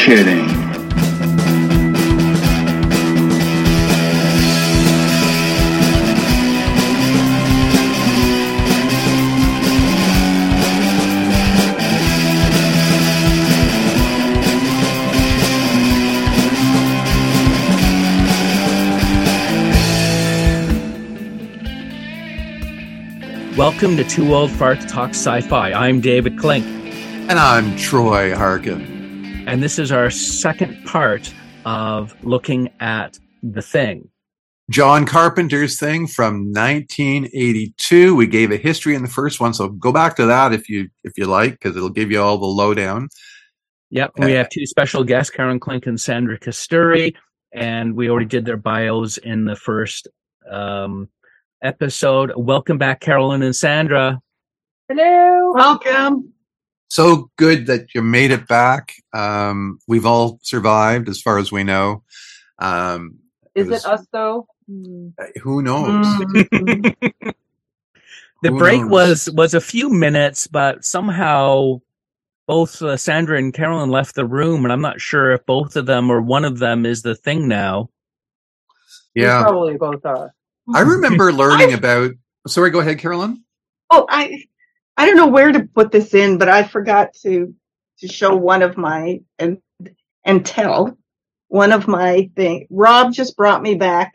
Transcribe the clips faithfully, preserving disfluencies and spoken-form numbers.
kidding. Welcome to Two Old Farts Talk Sci-Fi. I'm David Klink. And I'm Troy Harkin. And this is our second part of looking at The Thing. John Carpenter's Thing from nineteen eighty-two. We gave a history in the first one, so go back to that if you if you like, because it'll give you all the lowdown. Yep, we have two special guests, Karen Klink and Sandra Kasturi, and we already did their bios in the first um episode. Welcome back, Carolyn and Sandra. Hello. Welcome. So good that you made it back. Um, we've all survived as far as we know. Um, Is it, was, it us though? Who knows? the who break knows? was was a few minutes, but somehow both uh, Sandra and Carolyn left the room, and I'm not sure if both of them or one of them is the thing now. Yeah, we probably both are. I remember learning about. Sorry, go ahead, Carolyn. Oh, I I don't know where to put this in, but I forgot to to show one of my and and tell one of my thing. Rob just brought me back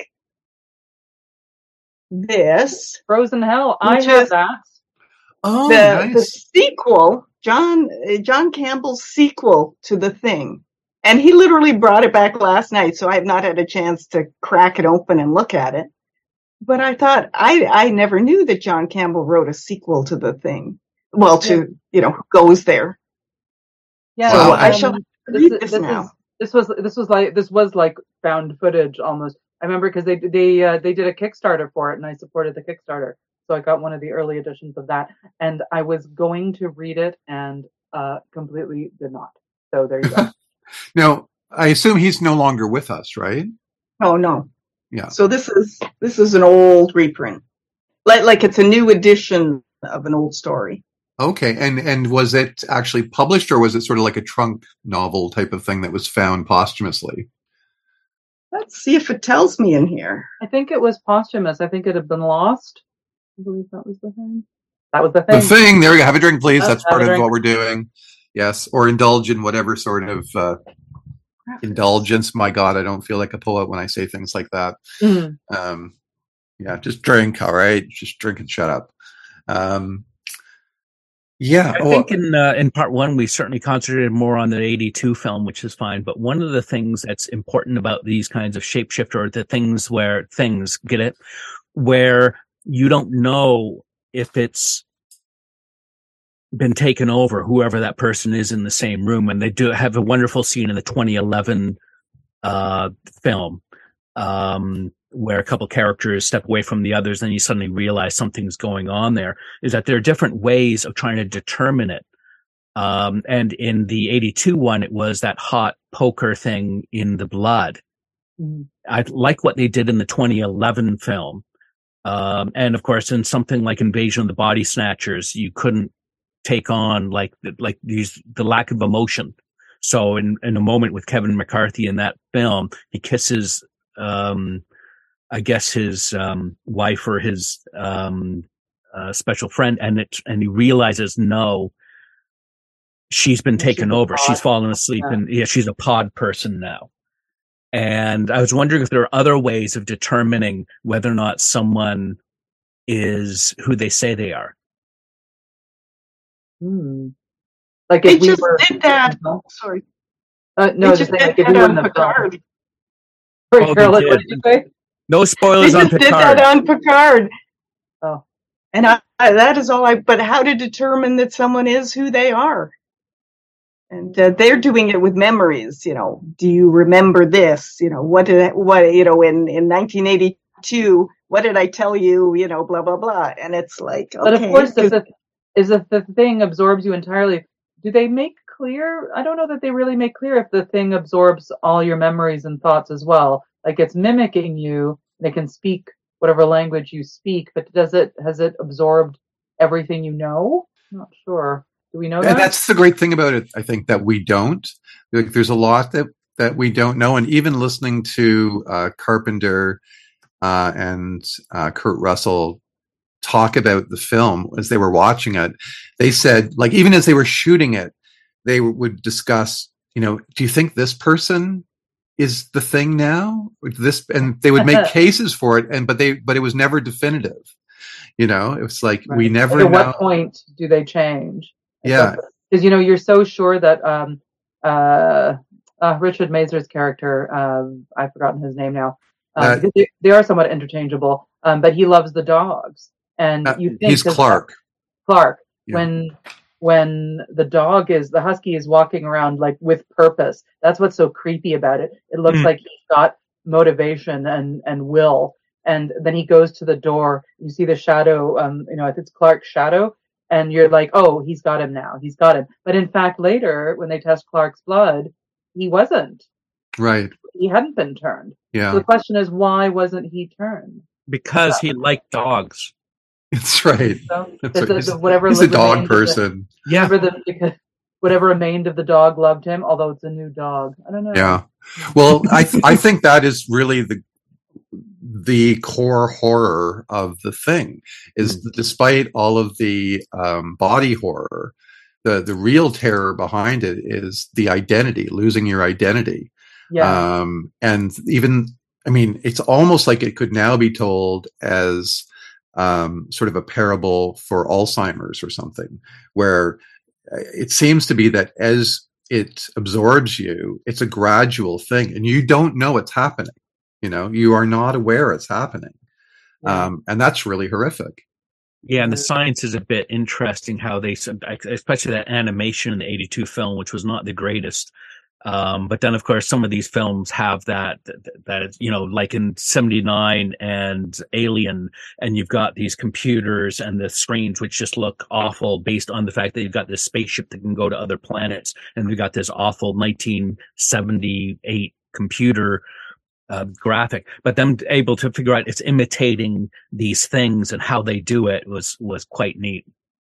this Frozen Hell. I Which have is- that. Oh, the nice. the sequel, John uh, John Campbell's sequel to The Thing, and he literally brought it back last night, so I have not had a chance to crack it open and look at it. But I thought I I never knew that John Campbell wrote a sequel to The Thing. Well, to Yeah. you know, who goes there. Yeah. So Wow. I um, shall this, read is- this, this now. is this was this was like this was like found footage almost. I remember because they they uh, they did a Kickstarter for it, and I supported the Kickstarter, so I got one of the early editions of that. And I was going to read it and uh, completely did not. So there you go. Now, I assume he's no longer with us, right? Oh no. Yeah. So this is this is an old reprint, like like it's a new edition of an old story. Okay, and and was it actually published, or was it sort of like a trunk novel type of thing that was found posthumously? Let's see if it tells me in here. I think it was posthumous. I think it had been lost. I believe that was the thing. That was the thing. The thing. There we go. Have a drink, please. Uh, That's have part a of drink. what we're doing. Yes, or indulge in whatever sort of uh, indulgence. My God, I don't feel like a poet when I say things like that. Mhm. Um, yeah, just drink. All right, just drink and shut up. Um, yeah, I oh, think in uh, in part one we certainly concentrated more on the eighty-two film, which is fine. But one of the things that's important about these kinds of shapeshifter or the things where things get it, where you don't know if it's been taken over, whoever that person is in the same room, and they do have a wonderful scene in the twenty eleven uh, film. Um, where a couple characters step away from the others, and you suddenly realize something's going on there, is that there are different ways of trying to determine it. Um, and in the eighty-two one, it was that hot poker thing in the blood. Mhm. I like what they did in the twenty eleven film. Um, and of course, in something like Invasion of the Body Snatchers, you couldn't take on like, like these, the lack of emotion. So in, in a moment with Kevin McCarthy in that film, he kisses, um, I guess his um, wife or his um, uh, special friend, and it, and he realizes, no, she's been taken She's a over. pod. She's fallen asleep, Yeah. and yeah, she's a pod person now. And I was wondering if there are other ways of determining whether or not someone is who they say they are. Hmm. Like They if we just were. did that. Sorry, Uh, no, they just just saying, did like if we that were in on the film. Picard. Sorry, Oh, they Carolyn, did. what did you say? No They spoilers on just did Picard. that on Picard. Oh. And I, I, that is all I. But how to determine that someone is who they are? And uh, they're doing it with memories. You know, do you remember this? You know, what did I, what you know in in nineteen eighty-two? What did I tell you? You know, blah blah blah. And it's like, okay, But of course, if 'cause- the, is if the thing absorbs you entirely, do they make clear? I don't know that they really make clear if the thing absorbs all your memories and thoughts as well. Like it's mimicking you, and it can speak whatever language you speak, but does it, has it absorbed everything you know? Not sure. Do we know And that? that's the great thing about it, I think, that we don't. Like, there's a lot that, that we don't know. And even listening to uh, Carpenter uh, and uh, Kurt Russell talk about the film as they were watching it, they said, like, even as they were shooting it, they would discuss, you know, do you think this person is the thing now? This, and they would make cases for it, and but they, but it was never definitive. You know, it was like Right. we never Like, at know. what point do they change? Yeah, because you know you're so sure that um, uh, uh, Richard Mazur's character, um, I've forgotten his name now, um, Uh, because they, they are somewhat interchangeable. Um, but he loves the dogs, and uh, you think he's 'cause Clark. Clark Yeah. when when the dog is the husky is walking around like with purpose. That's what's so creepy about it. It looks Mm. like he's got motivation and and will. And then he goes to the door. You see the shadow. Um, you know, it's Clark's shadow, and you're like, oh, he's got him now. He's got him. But in fact, later when they test Clark's blood, he wasn't. Right. He hadn't been turned. Yeah. So the question is, why wasn't he turned? Because he liked dogs. That's right. So That's the, right. the, He's, the, whatever he's a dog remained of the- person. Yeah. Whatever the because whatever remained of the dog loved him, although it's a new dog. I don't know. Yeah. Well, I th- I think that is really the the core horror of the thing is that despite all of the um, body horror, the the real terror behind it is the identity, losing your identity. Yeah. Um, and even, I mean, it's almost like it could now be told as um, sort of a parable for Alzheimer's or something, where it seems to be that as it absorbs you, it's a gradual thing and you don't know it's happening. You know, you are not aware it's happening. Yeah. Um, and that's really horrific. Yeah, and the science is a bit interesting how they, especially that animation in the eighty-two film, which was not the greatest. Um, but then, of course, some of these films have that, that, that, you know, like in seventy-nine and Alien, and you've got these computers and the screens which just look awful based on the fact that you've got this spaceship that can go to other planets, and we've got this awful nineteen seventy-eight computer uh, graphic. But them able to figure out it's imitating these things and how they do it was was quite neat.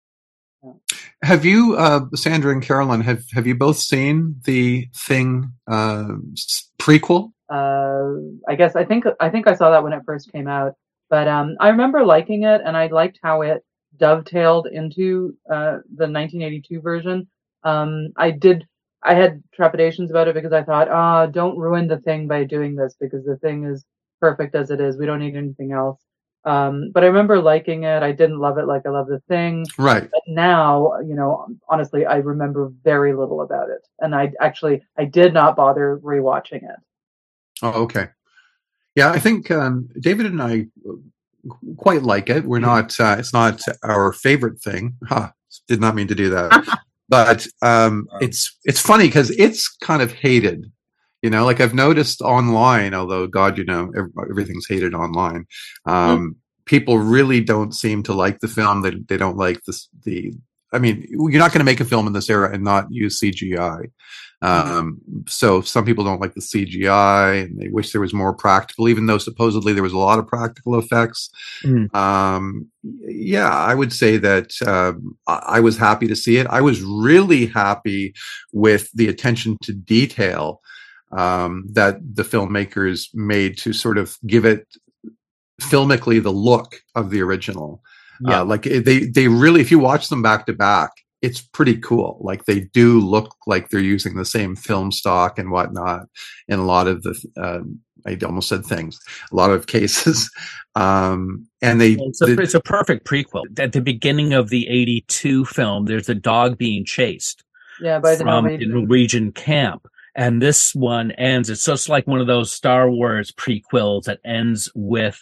Have you, uh, Sandra and Carolyn, have, have you both seen the Thing uh, prequel? Uh, I guess I think I think I saw that when it first came out, but um, I remember liking it, and I liked how it dovetailed into uh, the nineteen eighty-two version. Um, I did. I had trepidations about it because I thought, ah, oh, don't ruin the Thing by doing this because the Thing is perfect as it is. We don't need anything else. Um, but I remember liking it. I didn't love it like I love the Thing. Right. But now, you know, honestly, I remember very little about it, and I actually I did not bother rewatching it. Oh, okay. Yeah, I think um, David and I quite like it. We're not. Uh, it's not our favorite thing. Huh, did not mean to do that. But um, it's it's funny because it's kind of hated. You know, like I've noticed online, although God, you know, everything's hated online. Um, mm. People really don't seem to like the film. They they don't like this. The I mean, you're not going to make a film in this era and not use C G I. Um, so some people don't like the C G I and they wish there was more practical, even though supposedly there was a lot of practical effects. Mm. Um, yeah, I would say that, um, I, I was happy to see it. I was really happy with the attention to detail, um, that the filmmakers made to sort of give it filmically the look of the original. Yeah. Uh, like they, they really, if you watch them back to back, it's pretty cool. Like they do look like they're using the same film stock and whatnot in a lot of the, uh, I almost said things, a lot of cases. Um, and they, it's a, the, it's a perfect prequel. At the beginning of the eighty-two film, there's a dog being chased yeah, by the from Norwegian. the Norwegian camp. And this one ends, it's just like one of those Star Wars prequels that ends with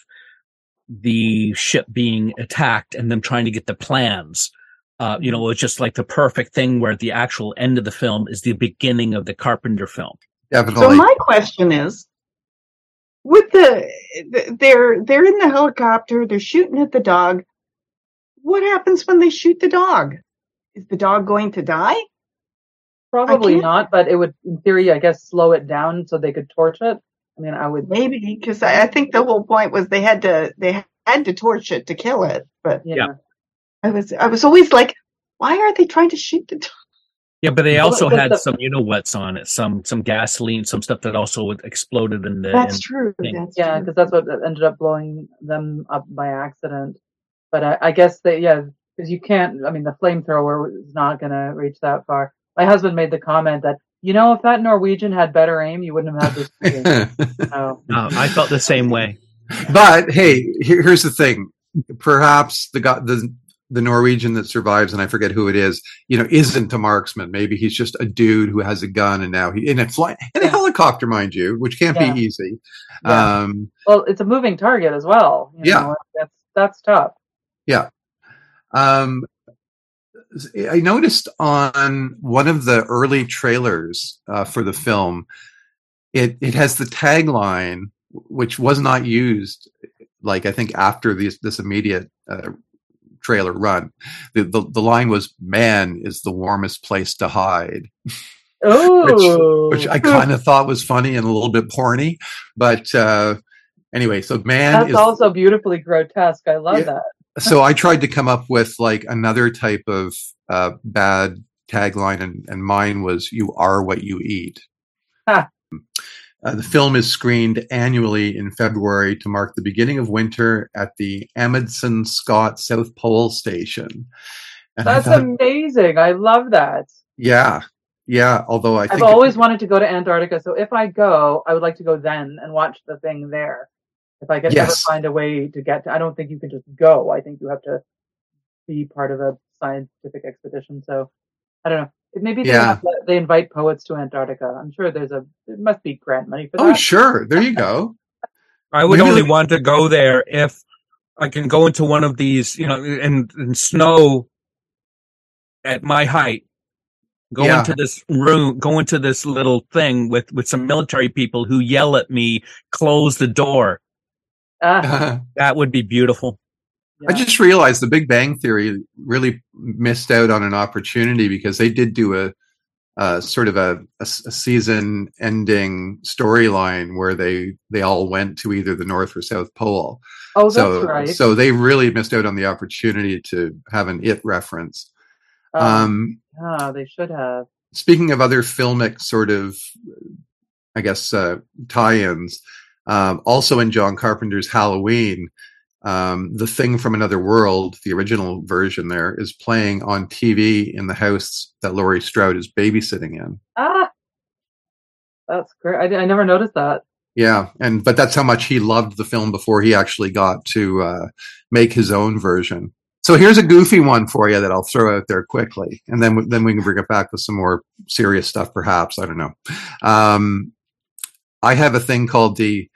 the ship being attacked and them trying to get the plans. Uh, you know, it's just like the perfect thing where the actual end of the film is the beginning of the Carpenter film. Definitely. So my question is, with the, they're, they're in the helicopter, they're shooting at the dog. What happens when they shoot the dog? Is the dog going to die? Probably not, but it would, in theory, I guess, slow it down so they could torch it. I mean, I would maybe because I, I think the whole point was they had to they had to torch it to kill it. But yeah. I was I was always like, Why are they trying to shoot the? Yeah, but they Well, also but had the- some, you know what's on it, some some gasoline, some stuff that also exploded in the. That's in true. the thing. That's Yeah, true. because that's what ended up blowing them up by accident. But I, I guess they, yeah, because you can't. I mean, the flamethrower is not going to reach that far. My husband made the comment that, you know, if that Norwegian had better aim, you wouldn't have had this shooting. So, Uh, I felt the same way. But hey, here, here's the thing. Perhaps the guy, the the Norwegian that survives, and I forget who it is, you know, isn't a marksman. Maybe he's just a dude who has a gun, and now he in a fly in a Yeah. helicopter, mind you, which can't Yeah. be easy. Yeah. Um, well, it's a moving target as well. You Yeah. know, that's that's tough. um, I noticed on one of the early trailers uh, for the film, it it has the tagline, which was not used. Like I think after this this immediate uh, trailer run, the, the the line was "Man is the warmest place to hide," Oh, which I kind of thought was funny and a little bit porny. But uh, anyway, so "Man" that's is also beautifully grotesque. I love Yeah. that. so I tried to come up with like another type of uh, bad tagline, and, and mine was "You are what you eat." Ha. Uh, the film is screened annually in February to mark the beginning of winter at the Amundsen Scott South Pole Station. And I That's thought, amazing. I love that. yeah, yeah. Although I I've think always wanted to go to Antarctica, so if I go, I would like to go then and watch the thing there. If I could ever Yes. find a way to get to, I don't think you can just go. I think you have to be part of a scientific expedition. So I don't know. Maybe they, Yeah. have, they invite poets to Antarctica. I'm sure there's a, there must be grant money for oh, that. sure, there you go. I would Maybe only like- want to go there if I can go into one of these, you know, and, and snow at my height. Go Yeah. into this room, go into this little thing with, with some military people who yell at me, close the door. Ah, That would be beautiful. I yeah. just realized the Big Bang Theory really missed out on an opportunity because they did do a, uh, sort of a, a, a season-ending storyline where they they all went to either the North or South Pole. Oh, that's so right. so they really missed out on the opportunity to have an It reference. um, Um, yeah, they should have. speaking of other filmic sort of, I guess, uh, tie-ins, um, also in John Carpenter's Halloween, um, The Thing from Another World, the original version there, is playing on T V in the house that Laurie Strode is babysitting in. Ah, that's great. I, I never noticed that. Yeah, and but that's how much he loved the film before he actually got to uh, make his own version. So here's a goofy one for you that I'll throw out there quickly, and then then we can bring it back with some more serious stuff, perhaps. I don't know. Um, I have a thing called the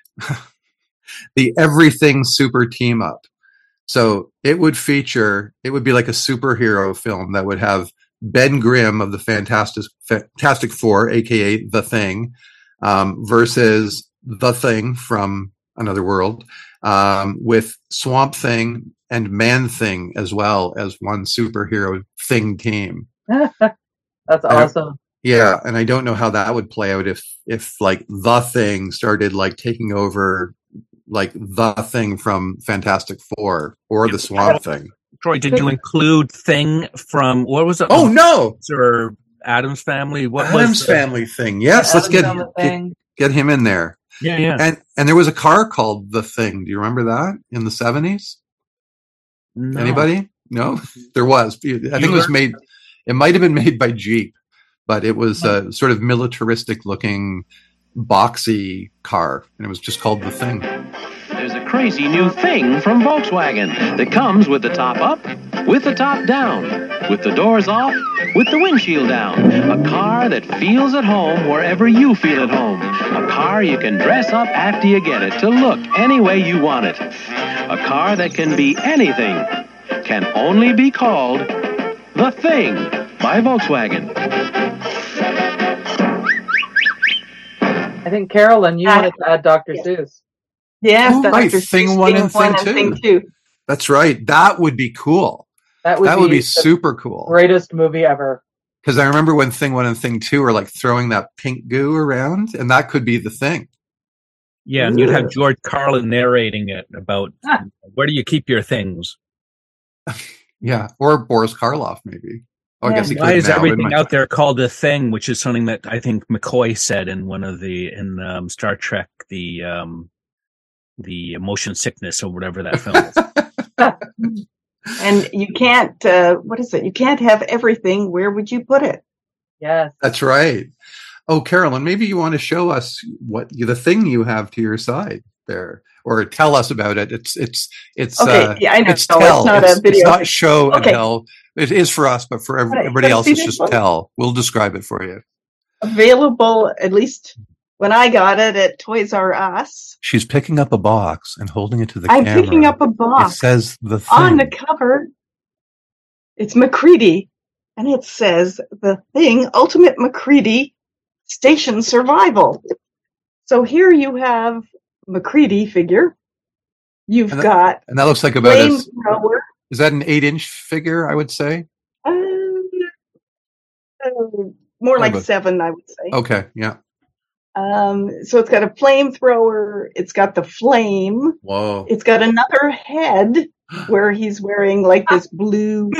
the Everything Super Team Up. So it would feature, it would be like a superhero film that would have Ben Grimm of the Fantastic Fantastic Four, aka The Thing, um, versus The Thing from Another World, um, with Swamp Thing and Man Thing as well as one superhero thing team. That's I- awesome. Yeah, and I don't know how that would play out if if like The Thing started like taking over like The Thing from Fantastic Four or the Swamp Thing. Troy, did you include Thing from, what was it? Oh no, Or Adam's Family? What Adam's was the- Family thing. Yes, let's get, Adam Sandler get thing. get him in there. Yeah, yeah. And and there was a car called The Thing. Do you remember that in the seventies? No. Anybody? No, there was. I think it was Bueller? made. It might have been made by Jeep, but it was a sort of militaristic looking, boxy car, and it was just called The Thing. There's a crazy new thing from Volkswagen that comes with the top up, with the top down, with the doors off, with the windshield down. A car that feels at home wherever you feel at home. A car you can dress up after you get it to look any way you want it. A car that can be anything. Can only be called The Thing by Volkswagen. I think Carolyn, you Ah, wanted to add Doctor yeah. Seuss. Yes, Oh, Doctor right, Seuss, Thing one and Thing two. Thing two. That's right. That would be cool. That would that be, would be the super cool. greatest movie ever. Because I remember when Thing One and Thing Two were like throwing that pink goo around, and that could be the thing. Yeah, and you'd have George Carlin narrating it about Ah. where do you keep your things? Yeah, or Boris Karloff maybe. Oh, I guess he Why could is now. everything It might- out there called a thing? Which is something that I think McCoy said in one of the in um, Star Trek, the um, the motion sickness or whatever that film is. And you can't, uh, what is it? You can't have everything. Where would you put it? Yes. That's right. Oh, Carolyn, maybe you want to show us what the thing you have to your side there, or tell us about it. It's it's it's Okay, uh, yeah, I know. it's No, tell. it's not it's, a video. it's not show and Okay. tell. It is for us, but for every, Right, everybody let's else, see it's this just one. tell. We'll describe it for you. Available, at least when I got it at Toys R Us. She's picking up a box and holding it to the I'm camera. picking up a It box. says the thing. On the cover, it's MacReady, and it says the thing, Ultimate MacReady Station Survival. So here you have MacReady figure. You've And that- got and that looks like about a, flamethrower. is that an eight inch figure? I would say. Um, uh, more like About- seven, I would say. Okay, yeah. Um, so it's got a flamethrower. It's got the flame. Whoa. It's got another head where he's wearing like this blue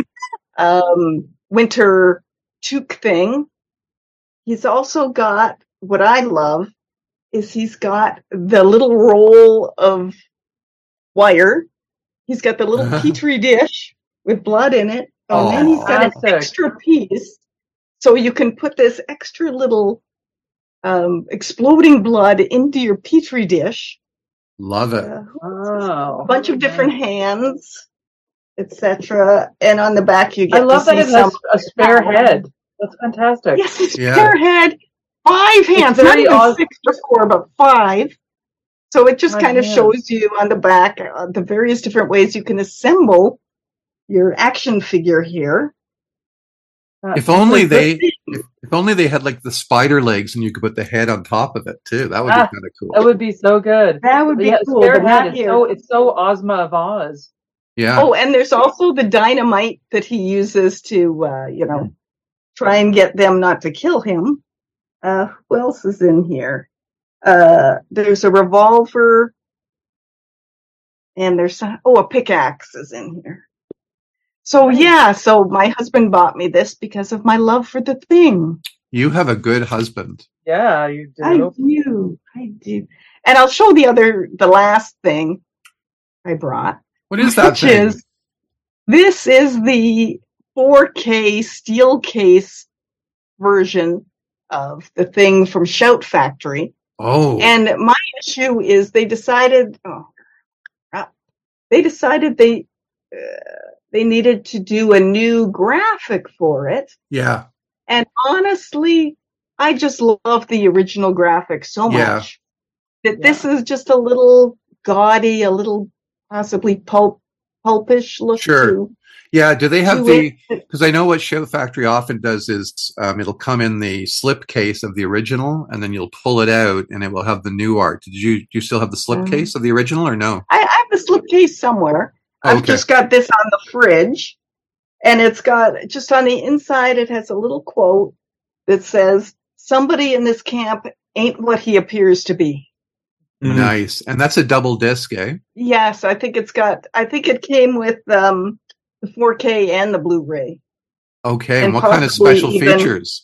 um, winter toque thing. He's also got what I love is he's got the little roll of wire. He's got the little petri dish with blood in it, and then he's got an Fantastic. extra piece, so you can put this extra little um, exploding blood into your petri dish. Love it. Uh, Oh. a bunch of different hands, et cetera. And on the back, you I get love to that see it has some. a spare head. That's fantastic. Yes, it's Yeah. spare head, five hands, not very even awesome. six or four, but five. So it just Five kind of hands. shows you on the back uh, the various different ways you can assemble your action figure here. Uh, If only it's a they, good- if, if only they had like the spider legs and you could put the head on top of it too. That would Ah, be kind of cool. That would be so good. That would be Yeah, cool. spare But head. not It's here. so it's so Ozma of Oz. Yeah. Oh, and there's also the dynamite that he uses to, uh, you know, try and get them not to kill him. Uh, who else is in here? Uh, there's a revolver, and there's some, oh, a pickaxe is in here. So Nice. yeah, so my husband bought me this because of my love for the thing. You have a good husband. Yeah, you do. I do, I do, and I'll show the other, the last thing I brought. What is that Which thing? is, this is the four K steel case version of the thing from Shout Factory. Oh, And my issue is they decided, oh, crap. They decided they, uh, they needed to do a new graphic for it. yeah. And honestly, I just love the original graphic so much Yeah. that this is just a little gaudy, a little possibly pulp, pulpish look Sure. to Yeah. Do they have to the, it. because I know what Show Factory often does is um, it'll come in the slip case of the original and then you'll pull it out and it will have the new art. Did you, do you still have the slip Mhm. case of the original or no? I, I have the slipcase somewhere. I've Okay. just got this on the fridge, and it's got just on the inside. It has a little quote that says, "Somebody in this camp ain't what he appears to be." Mhm. Nice. And that's a double disc, eh? Yes, I think it's got. I think it came with um, the four K and the Blu-ray. Okay. And, And what kind of possibly special even- features?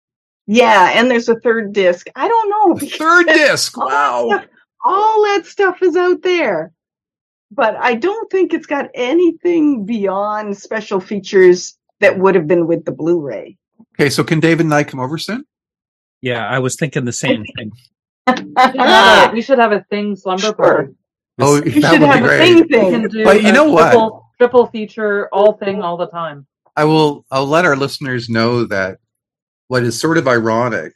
Yeah, and there's a third disc. I don't know. The because third disc. all that Wow. stuff- all that stuff is out there. But I don't think it's got anything beyond special features that would have been with the Blu-ray. Okay. So can David and I come over soon? Yeah, I was thinking the same thing. We should have a, we should have a thing slumber Sure. party. Oh, You that should would be have a great. thing We thing. can do But you a know what? triple, triple feature, all thing, all the time. I will. I'll let our listeners know that what is sort of ironic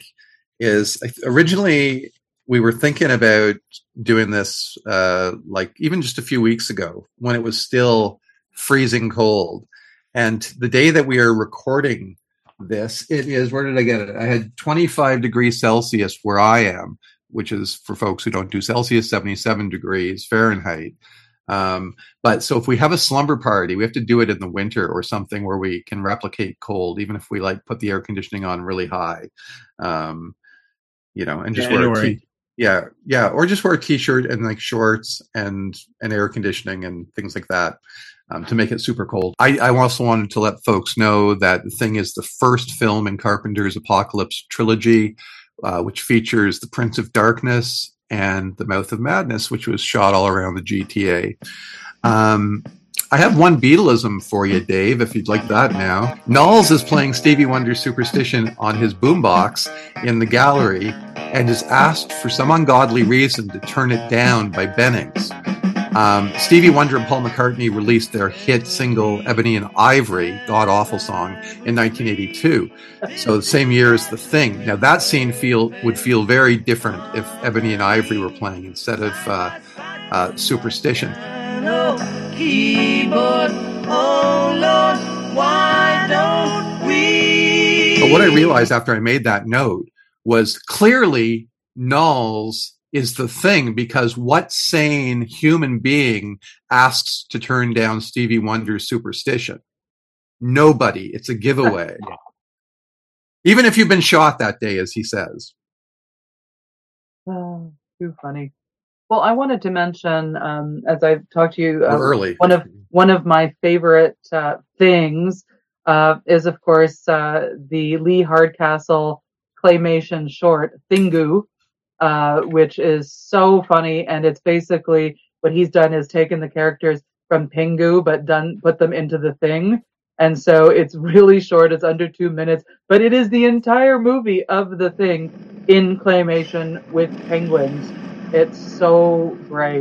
is originally we were thinking about doing this, uh, like even just a few weeks ago when it was still freezing cold, and the day that we are recording this, it is. Where did I get it? I had twenty-five degrees Celsius where I am, which is for folks who don't do Celsius, seventy-seven degrees Fahrenheit. Um, but so if we have a slumber party, we have to do it in the winter or something where we can replicate cold, even if we like put the air conditioning on really high, um, you know, and just wear a January. t- yeah, yeah, or just wear a t-shirt and like shorts and and air conditioning and things like that. um, to make it super cold. I, I also wanted to let folks know that The Thing is the first film in Carpenter's Apocalypse trilogy, uh, which features The Prince of Darkness and The Mouth of Madness, which was shot all around the G T A. Um, I have one Beatleism for you, Dave, if you'd like that now. Knowles is playing Stevie Wonder's Superstition on his boombox in the gallery and is asked for some ungodly reason to turn it down by Bennings. Um, Stevie Wonder and Paul McCartney released their hit single Ebony and Ivory, god-awful song, in nineteen eighty-two. So the same year as The Thing. Now that scene feel would feel very different if Ebony and Ivory were playing instead of uh, uh, Superstition. Keyboard, oh Lord, why don't we? But what I realized after I made that note was clearly Knowles is the thing, because what sane human being asks to turn down Stevie Wonder's Superstition? Nobody. It's a giveaway. Even if you've been shot that day, as he says. Oh, too funny. Well, I wanted to mention, um, as I've talked to you, uh, early. one of one of my favorite uh, things uh, is, of course, uh, the Lee Hardcastle claymation short Thingu, uh, which is so funny, and it's basically what he's done is taken the characters from Pingu, but done put them into the Thing, and so it's really short. It's under two minutes, but it is the entire movie of the Thing in claymation with penguins. It's so great.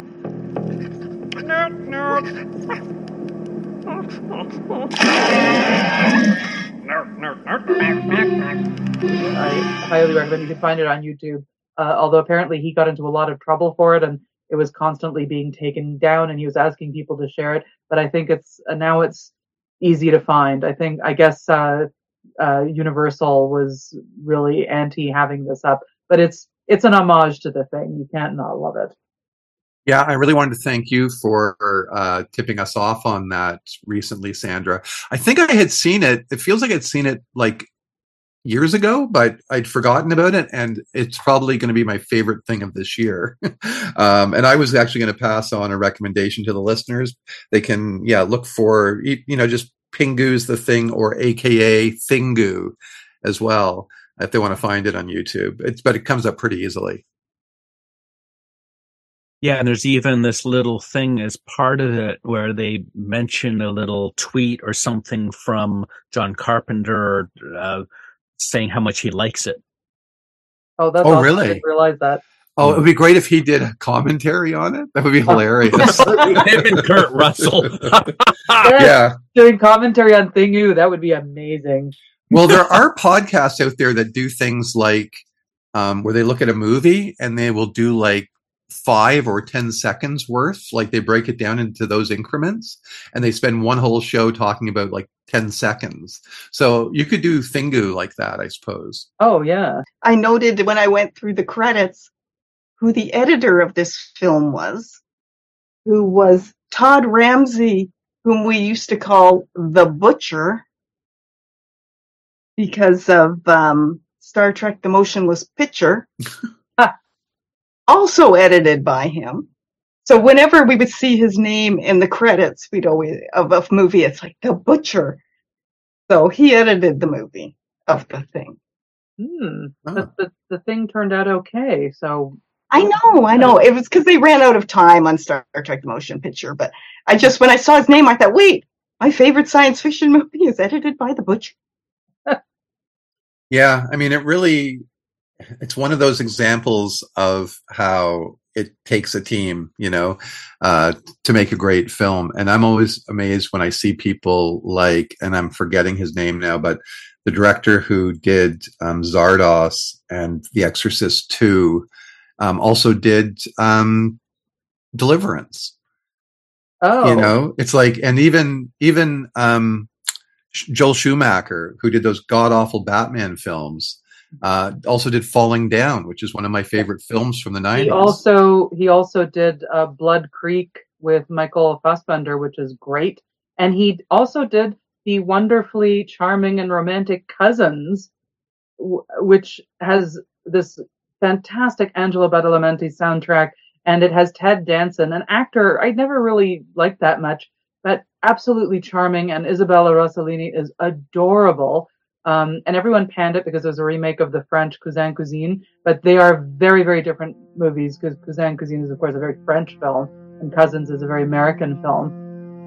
I highly recommend. You can find it on YouTube. Uh, although apparently he got into a lot of trouble for it, and it was constantly being taken down, and he was asking people to share it. But I think it's uh, now it's easy to find. I think I guess uh, uh, Universal was really anti having this up, but it's. It's an homage to the Thing. You can't not love it. Yeah, I really wanted to thank you for uh, tipping us off on that recently, Sandra. I think I had seen it. It feels like I'd seen it like years ago, but I'd forgotten about it, and it's probably going to be my favorite thing of this year. um, and I was actually going to pass on a recommendation to the listeners. They can, yeah, look for, you know, just Pingu's The Thing, or A K A Thingu as well, if they want to find it on YouTube. It's, but it comes up pretty easily. Yeah, and there's even this little thing as part of it where they mention a little tweet or something from John Carpenter uh, saying how much he likes it. Oh, that's oh awesome. really? I didn't realize that. Oh, it would be great if he did a commentary on it. That would be hilarious. Him and Kurt Russell. Yeah. Doing commentary on Thingu, that would be amazing. Well, there are podcasts out there that do things like um, where they look at a movie and they will do like five or ten seconds worth. Like they break it down into those increments and they spend one whole show talking about like ten seconds. So you could do Thingu like that, I suppose. Oh, yeah. I noted when I went through the credits who the editor of this film was, who was Todd Ramsey, whom we used to call the Butcher, because of um, Star Trek The Motionless Picture, also edited by him. So whenever we would see his name in the credits, we'd always, of a movie, it's like The Butcher. So he edited the movie of The Thing. Hmm. Oh. The, the, the Thing turned out okay, so... I know, I know. It was because they ran out of time on Star Trek The Motion Picture, but I just, when I saw his name, I thought, wait, my favorite science fiction movie is edited by The Butcher. Yeah, I mean, it really, it's one of those examples of how it takes a team, you know, uh, to make a great film. And I'm always amazed when I see people like, and I'm forgetting his name now, but the director who did um, Zardos and The Exorcist two um, also did um, Deliverance. Oh. You know, it's like, and even, even, um, Joel Schumacher, who did those god-awful Batman films, uh, also did Falling Down, which is one of my favorite films from the nineties. He also he also did uh, Blood Creek with Michael Fassbender, which is great. And he also did the wonderfully charming and romantic Cousins, w- which has this fantastic Angelo Badalamenti soundtrack, and it has Ted Danson, an actor I never really liked that much, but absolutely charming, and Isabella Rossellini is adorable. Um, and everyone panned it because it was a remake of the French Cousin Cousine, but they are very, very different movies, because Cousin Cousine is, of course, a very French film, and Cousins is a very American film.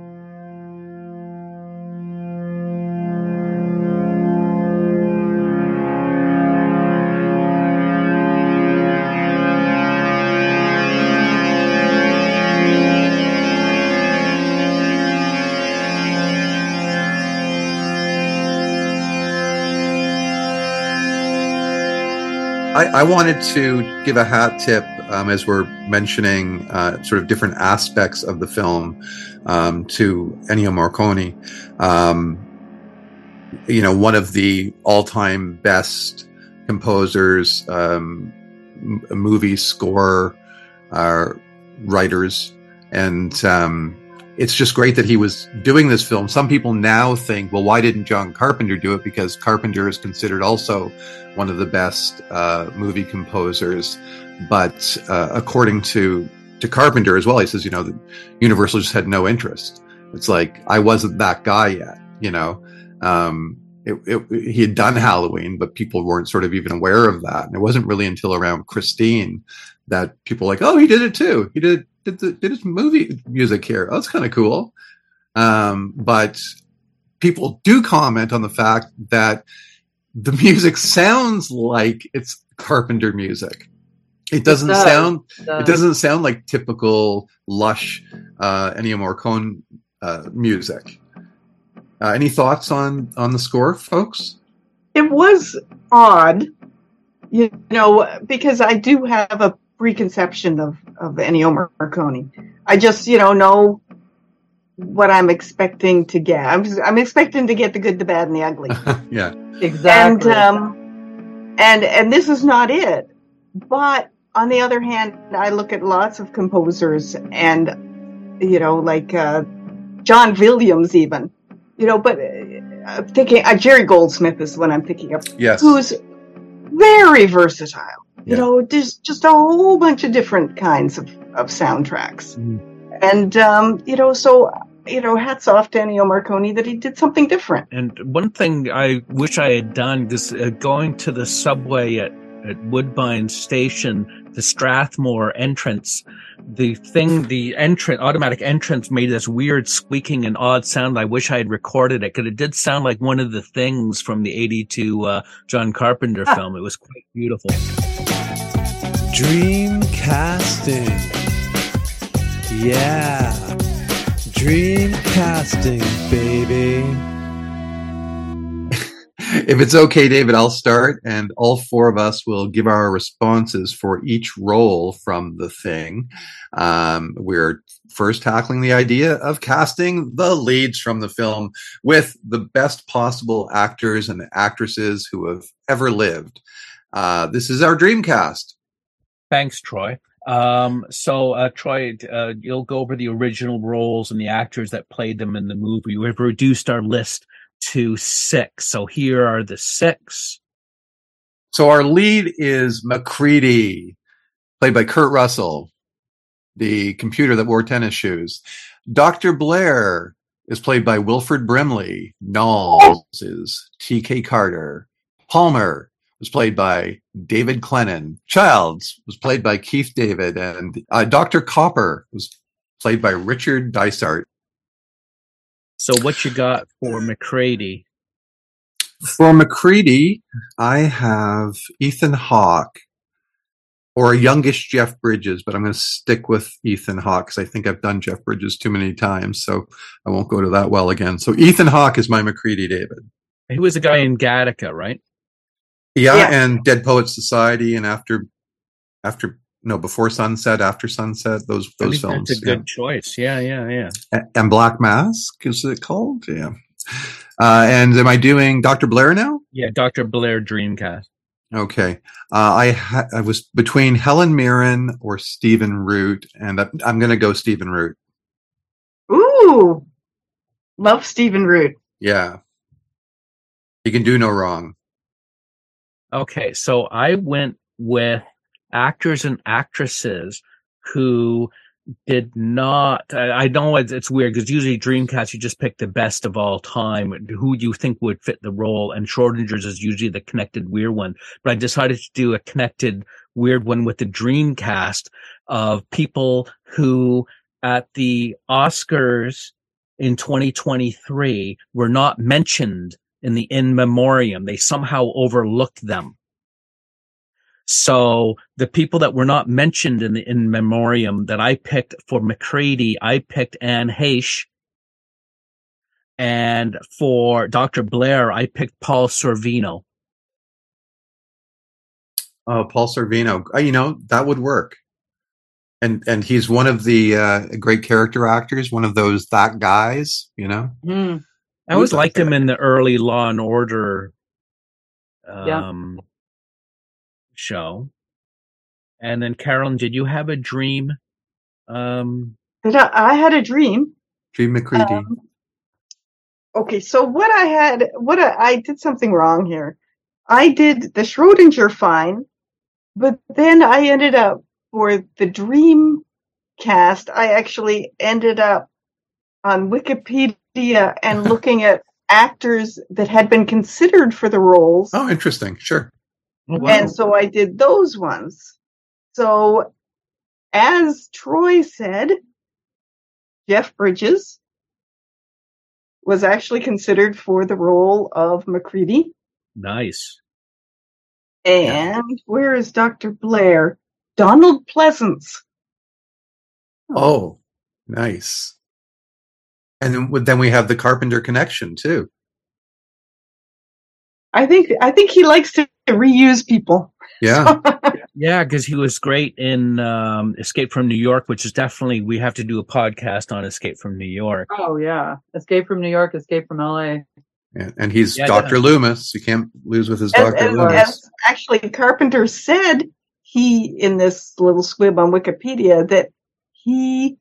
I, I wanted to give a hat tip um, as we're mentioning uh, sort of different aspects of the film um, to Ennio Morricone. Um, you know, one of the all-time best composers, um, m- movie score uh, writers, and um, it's just great that he was doing this film. Some people now think, well, why didn't John Carpenter do it? Because Carpenter is considered also one of the best uh, movie composers. But uh, according to, to Carpenter as well, he says, you know, the Universal just had no interest. It's like, I wasn't that guy yet, you know. Um, it, it, he had done Halloween, but people weren't sort of even aware of that. And it wasn't really until around Christine that people were like, oh, he did it too. He did did, the, did his movie music here. Oh, that's kind of cool. Um, but people do comment on the fact that the music sounds like it's Carpenter music. It doesn't it does. sound. It, does. it doesn't sound like typical lush uh, Ennio Morricone uh, music. Uh, any thoughts on on the score, folks? It was odd, you know, because I do have a preconception of of Ennio Morricone. I just, you know, know what I'm expecting to get. I'm I'm expecting to get the good, the bad, and the ugly. Yeah, exactly. And um, and and this is not it. But on the other hand, I look at lots of composers, and you know, like uh, John Williams, even, you know. But I'm thinking uh, Jerry Goldsmith is what I'm thinking of. Yes, who's very versatile. You yeah. know, there's just a whole bunch of different kinds of, of soundtracks. Mm-hmm. And, um, you know, so, you know, hats off to Ennio Morricone that he did something different. And one thing I wish I had done is uh, going to the subway at, at Woodbine Station, the Strathmore entrance, the thing, the entrance, automatic entrance made this weird squeaking and odd sound. I wish I had recorded it, because it did sound like one of the things from the eighty-two uh, John Carpenter ah. film. It was quite beautiful. Dream casting. Yeah. Dream casting, baby. If it's okay, David, I'll start, and all four of us will give our responses for each role from The Thing. Um, we're first tackling the idea of casting the leads from the film with the best possible actors and actresses who have ever lived. Uh, this is our dream cast. Thanks, Troy. Um, so, uh, Troy, uh, you'll go over the original roles and the actors that played them in the movie. We've reduced our list to six. So here are the six. So our lead is Macready, played by Kurt Russell, the computer that wore tennis shoes. Doctor Blair is played by Wilford Brimley. Knowles is T K Carter. Palmer was played by David Clennon. Childs was played by Keith David. And uh, Doctor Copper was played by Richard Dysart. So what you got for Macready? For Macready, I have Ethan Hawke, or a youngish Jeff Bridges, but I'm going to stick with Ethan Hawke because I think I've done Jeff Bridges too many times, so I won't go to that well again. So Ethan Hawke is my Macready, David. He was a guy in Gattaca, right? Yeah, yeah. And Dead Poets Society, and after, after no, Before Sunset, After Sunset, those those I think films. That's a good yeah. choice. Yeah, yeah, yeah. And, and Black Mask, is it called? Yeah. Uh, and am I doing Doctor Blair now? Yeah, Doctor Blair Dreamcast. Okay. Uh, I ha- I was between Helen Mirren or Stephen Root, and I'm, I'm going to go Stephen Root. Ooh, love Stephen Root. Yeah. He can do no wrong. Okay, so I went with actors and actresses who did not. I, I know it's, it's weird because usually Dreamcast, you just pick the best of all time, who you think would fit the role, and Schrodinger's is usually the connected weird one. But I decided to do a connected weird one with the Dreamcast of people who at the Oscars in twenty twenty-three were not mentioned in the in memoriam. They somehow overlooked them. So the people that were not mentioned in the in memoriam that I picked for MacReady, I picked Anne Heche. And for Doctor Blair, I picked Paul Sorvino. Oh, Paul Sorvino. Uh, You know, that would work. And and he's one of the uh, great character actors, one of those that guys, you know? Mm. I always liked him in the early Law and Order um, Yeah. show. And then, Carolyn, did you have a dream? Um, But I, I had a dream. Dream McCready. Um, okay, so what I had, what I, I did something wrong here. I did the Schrodinger fine, but then I ended up for the dream cast. I actually ended up on Wikipedia and looking at actors that had been considered for the roles. Oh, interesting. Sure. And so I did those ones. So as Troy said, Jeff Bridges was actually considered for the role of MacReady. nice. And where is Doctor Blair? Donald Pleasance. Oh, nice. And then, w- then we have the Carpenter connection too. I think I think he likes to reuse people. Yeah. Yeah, because he was great in um, Escape from New York, which is definitely, we have to do a podcast on Escape from New York. Oh yeah, Escape from New York, Escape from L A. And, and he's Yeah, Doctor yeah. Loomis. You can't lose with his As, Doctor as, Loomis. as actually Carpenter said, he in this little squib on Wikipedia that he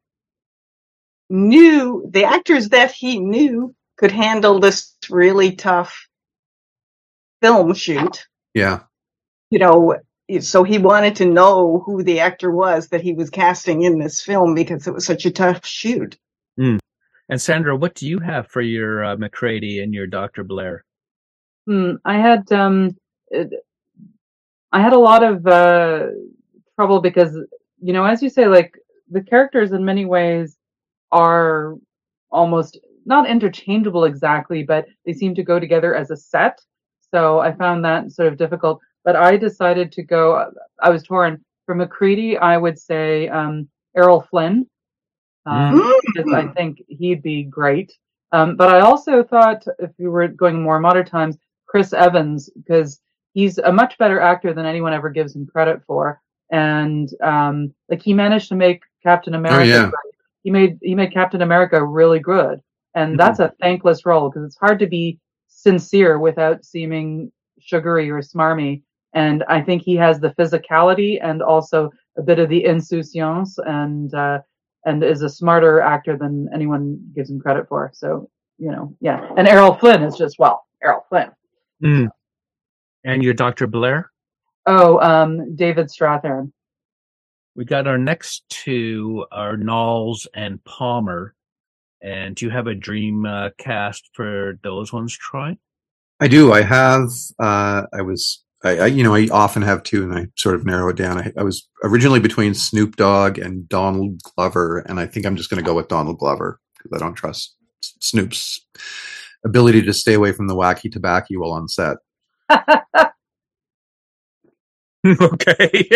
knew the actors that he knew could handle this really tough film shoot. Yeah. You know, so he wanted to know who the actor was that he was casting in this film because it was such a tough shoot. And Sandra, what do you have for your uh, MacReady and your Doctor Blair? Hmm, I had um, it, I had a lot of uh, trouble because, you know, as you say, like the characters in many ways are almost not interchangeable exactly, but they seem to go together as a set. So I found that sort of difficult. But I decided to go. I was torn. For MacReady, I would say um, Errol Flynn. Um, Mm. because I think he'd be great. Um, but I also thought, if we were going more modern times, Chris Evans, because he's a much better actor than anyone ever gives him credit for. And um, like he managed to make Captain America. yeah. great. He made he made Captain America really good, and that's a thankless role because it's hard to be sincere without seeming sugary or smarmy. And I think he has the physicality and also a bit of the insouciance and. Uh, and is a smarter actor than anyone gives him credit for. So, you know, yeah. And Errol Flynn is just, well, Errol Flynn. Mm. And your Doctor Blair? Oh, um, David Strathairn. We got our next two are Knowles and Palmer. And do you have a dream uh, cast for those ones, Troy? I do. I have, uh, I was, I, I, you know, I often have two and I sort of narrow it down. I, I was originally between Snoop Dogg and Donald Glover. And I think I'm just going to go with Donald Glover because I don't trust Snoop's ability to stay away from the wacky tobacco while on set. Okay.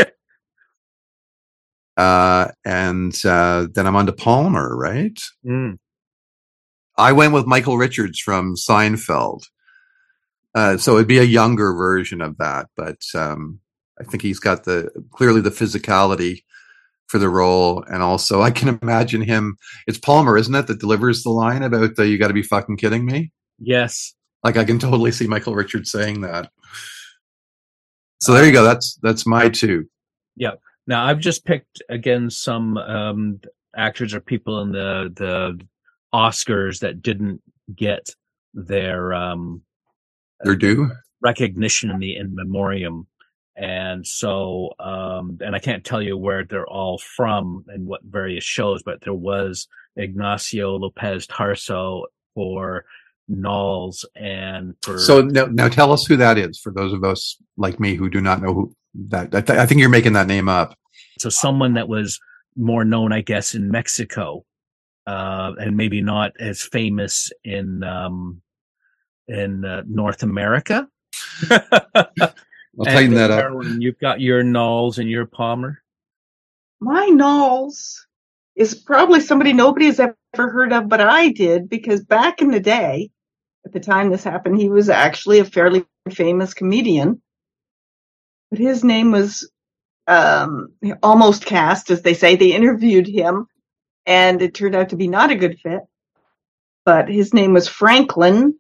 Uh, and, uh, then I'm on to Palmer, right? Mm. I went with Michael Richards from Seinfeld. Uh, so it'd be a younger version of that, but um, I think he's got the clearly the physicality for the role, and also I can imagine him. It's Palmer, isn't it, that delivers the line about the "you got to be fucking kidding me"? Yes. Like I can totally see Michael Richards saying that. So there you go. That's that's my two. Yeah. Now I've just picked again some um, actors or people in the the Oscars that didn't get their um, They're due. recognition in the in memoriam. And so, um, and I can't tell you where they're all from and what various shows, but there was Ignacio Lopez Tarso for Knowles and for. So now, now tell us who that is for those of us like me who do not know who that. I, th- I think you're making that name up. So someone that was more known, I guess, in Mexico, uh, and maybe not as famous in um, in uh, North America. I'll tighten that up. Carolyn, you've got your Knowles and your Palmer. My Knowles is probably somebody nobody has ever heard of, but I did, because back in the day, at the time this happened, he was actually a fairly famous comedian. But his name was um, almost cast, as they say. They interviewed him, and it turned out to be not a good fit. But his name was Franklin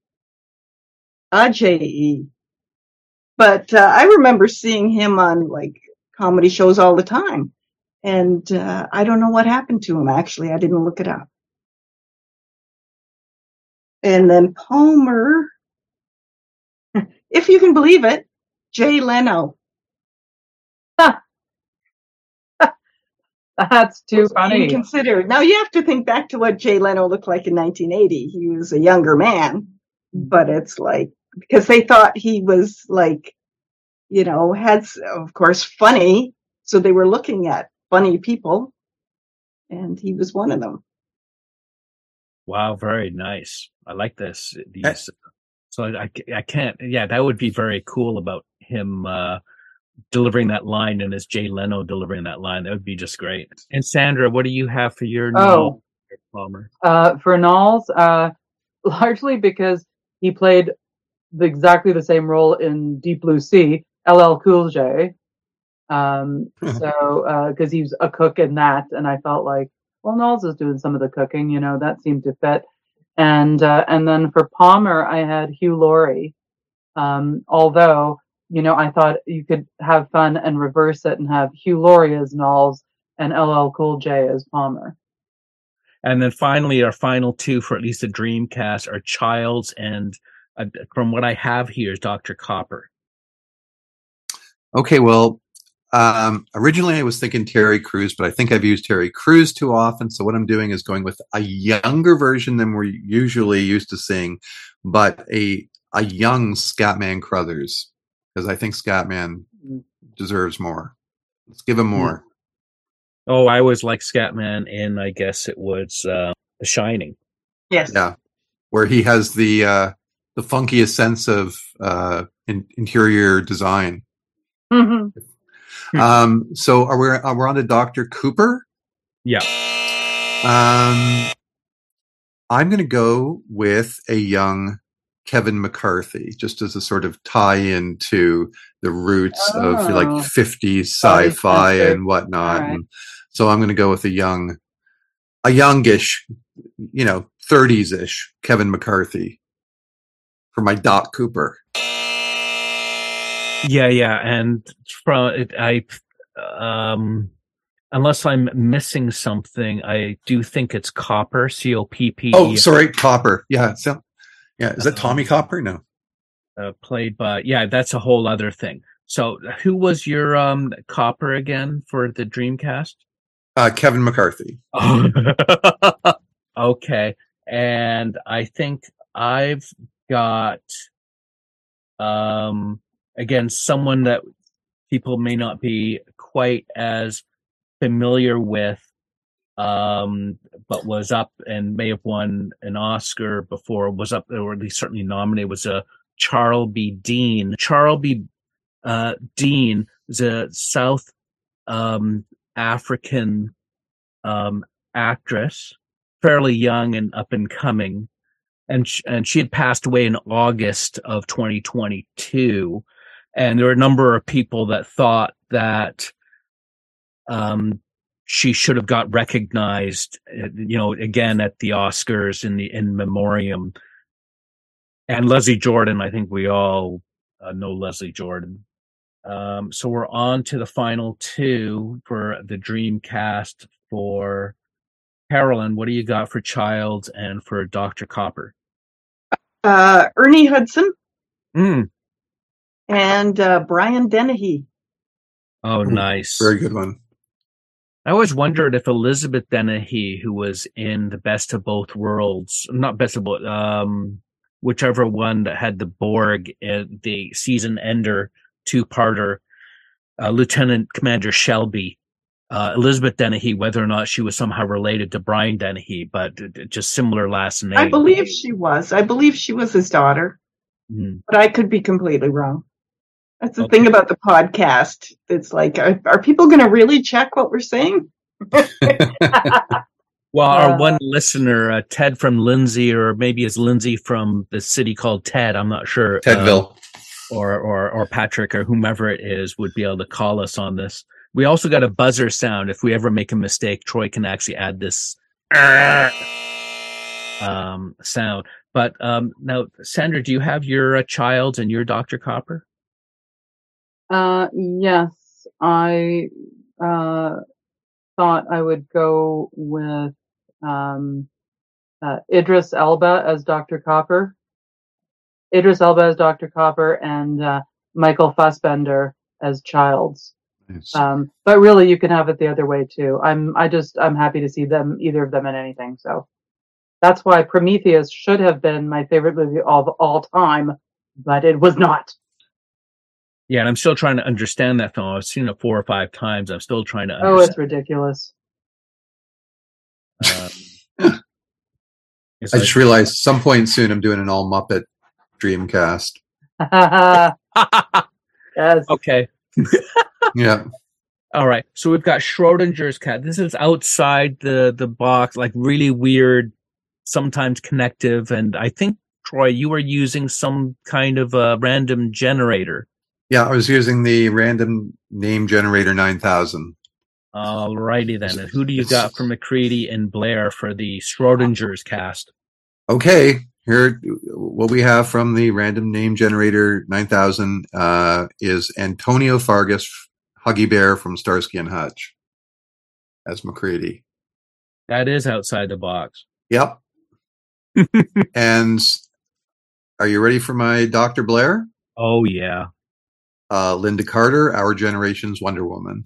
Ajayi. But uh, I remember seeing him on like comedy shows all the time. And uh, I don't know what happened to him, actually. I didn't look it up. And then Palmer, if you can believe it, Jay Leno. Huh. That's too was being funny. considered. Now you have to think back to what Jay Leno looked like in nineteen eighty. He was a younger man, but it's like, because they thought he was like, you know, had, of course, funny. So they were looking at funny people, and he was one of them. Wow, very nice. I like this. These, so I, I can't, yeah, that would be very cool about him uh, delivering that line, and as Jay Leno delivering that line. That would be just great. And Sandra, what do you have for your Oh, Palmer? uh, for Knowles, uh, largely because he played the, exactly the same role in Deep Blue Sea, L L Cool J. Um, so, because uh, he's a cook in that, and I felt like, well, Knowles is doing some of the cooking, you know, that seemed to fit. And uh, and then for Palmer, I had Hugh Laurie. Um, although, you know, I thought you could have fun and reverse it and have Hugh Laurie as Knowles and L L Cool J as Palmer. And then finally, our final two for at least the Dreamcast are Childs and, uh, from what I have here, is Doctor Copper. Okay, well, um, originally I was thinking Terry Crews, but I think I've used Terry Crews too often. So what I'm doing is going with a younger version than we're usually used to seeing, but a a young Scatman Crothers, because I think Scatman deserves more. Let's give him more. Oh, I was like Scatman in, I guess it was uh, The Shining. Yes. Yeah, where he has the uh, the funkiest sense of uh, in, interior design. Mm-hmm. Um, so are we are we on to Doctor Cooper? Yeah. Um, I'm going to go with a young Kevin McCarthy, just as a sort of tie-in to the roots Oh. of like fifties Oh, he's sci-fi sensitive. and whatnot. All right. And so I'm going to go with a young, a youngish, you know, thirties-ish Kevin McCarthy for my Doc Cooper. Yeah, yeah, and from it, I, um, unless I'm missing something, I do think it's Copper, C O P P E. Oh, sorry, Copper. Yeah, so, yeah. Is that Tommy Copper? No. Uh, played by, yeah, that's a whole other thing. So, who was your um Copper again for the Dreamcast? Uh, Kevin McCarthy. Oh. Okay, and I think I've got, um. Again, someone that people may not be quite as familiar with, um, but was up and may have won an Oscar before, was up, or at least certainly nominated, was a Charles B. Dean. Charles B. Uh, Dean is a South um, African um, actress, fairly young and up and coming. And, sh- and she had passed away in August of twenty twenty-two. And there were a number of people that thought that um, she should have got recognized, you know, again at the Oscars in the in memoriam. And Leslie Jordan, I think we all uh, know Leslie Jordan. Um, so we're on to the final two for the Dreamcast for Carolyn. What do you got for Childs and for Doctor Copper? Uh, Ernie Hudson. Mm. and uh, Brian Dennehy. Oh, nice. Very good one. I always wondered if Elizabeth Dennehy, who was in the Best of Both Worlds, not Best of Both, um, whichever one that had the Borg, uh, the season ender two-parter, uh, Lieutenant Commander Shelby, uh, Elizabeth Dennehy, whether or not she was somehow related to Brian Dennehy, but just similar last name. I believe she was. I believe she was his daughter, mm. but I could be completely wrong. That's the Okay. thing about the podcast. It's like, are, are people going to really check what we're saying? Well, our Uh, one listener, uh, Ted from Lindsay, or maybe it's Lindsay from the city called Ted, I'm not sure. Tedville. Uh, or, or, or Patrick or whomever it is would be able to call us on this. We also got a buzzer sound. If we ever make a mistake, Troy can actually add this um, sound. But um, now, Sandra, do you have your uh, child and your Doctor Copper? Uh, yes, I uh, thought I would go with um, uh, Idris Elba as Doctor Copper. Idris Elba as Doctor Copper and uh, Michael Fassbender as Childs. Nice. Um, but really, you can have it the other way too. I'm, I just, I'm happy to see them, either of them in anything. So that's why Prometheus should have been my favorite movie of all time, but it was not. Yeah, and I'm still trying to understand that film. I've seen it four or five times. I'm still trying to Oh, understand. it's ridiculous. Um, it's I like- just realized some point soon I'm doing an all Muppet Dreamcast. Yes. okay. Yeah. All right. So we've got Schrodinger's cat. This is outside the, the box, like really weird, sometimes connective. And I think, Troy, you were using some kind of a random generator. Yeah, I was using the random name generator nine thousand. All righty then. And who do you got for McCready and Blair for the Schrodinger's cast? Okay, here what we have from the random name generator nine thousand uh, is Antonio Fargas, Huggy Bear from Starsky and Hutch as McCready. That is outside the box. Yep. And are you ready for my Doctor Blair? Oh, yeah. Uh, Linda Carter, our generation's Wonder Woman.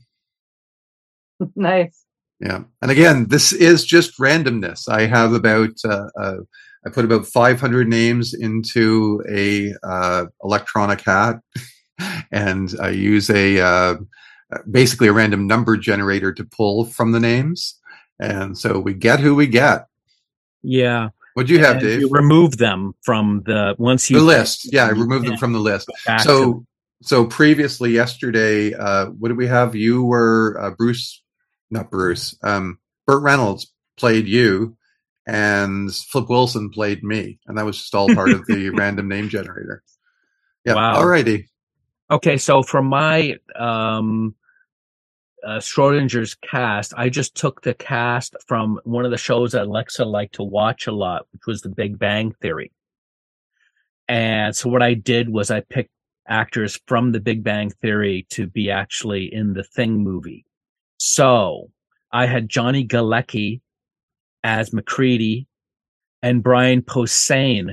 Nice. Yeah, and again, this is just randomness. I have about uh, uh, I put about five hundred names into a uh, electronic hat, and I use a uh, basically a random number generator to pull from the names, and so we get who we get. Yeah. What do you have, And Dave? you remove them from the once you The list. Yeah, I removed them from the list. back So, to- so previously yesterday, uh, what did we have? You were uh, Bruce, not Bruce. Um, Burt Reynolds played you, and Flip Wilson played me, and that was just all part of the random name generator. Yeah. Wow. Alrighty. Okay, so for my um, uh, Schrodinger's cast, I just took the cast from one of the shows that Alexa liked to watch a lot, which was The Big Bang Theory. And so what I did was I picked actors from The Big Bang Theory to be actually in the Thing movie. So I had Johnny Galecki as McCready and Brian Posehn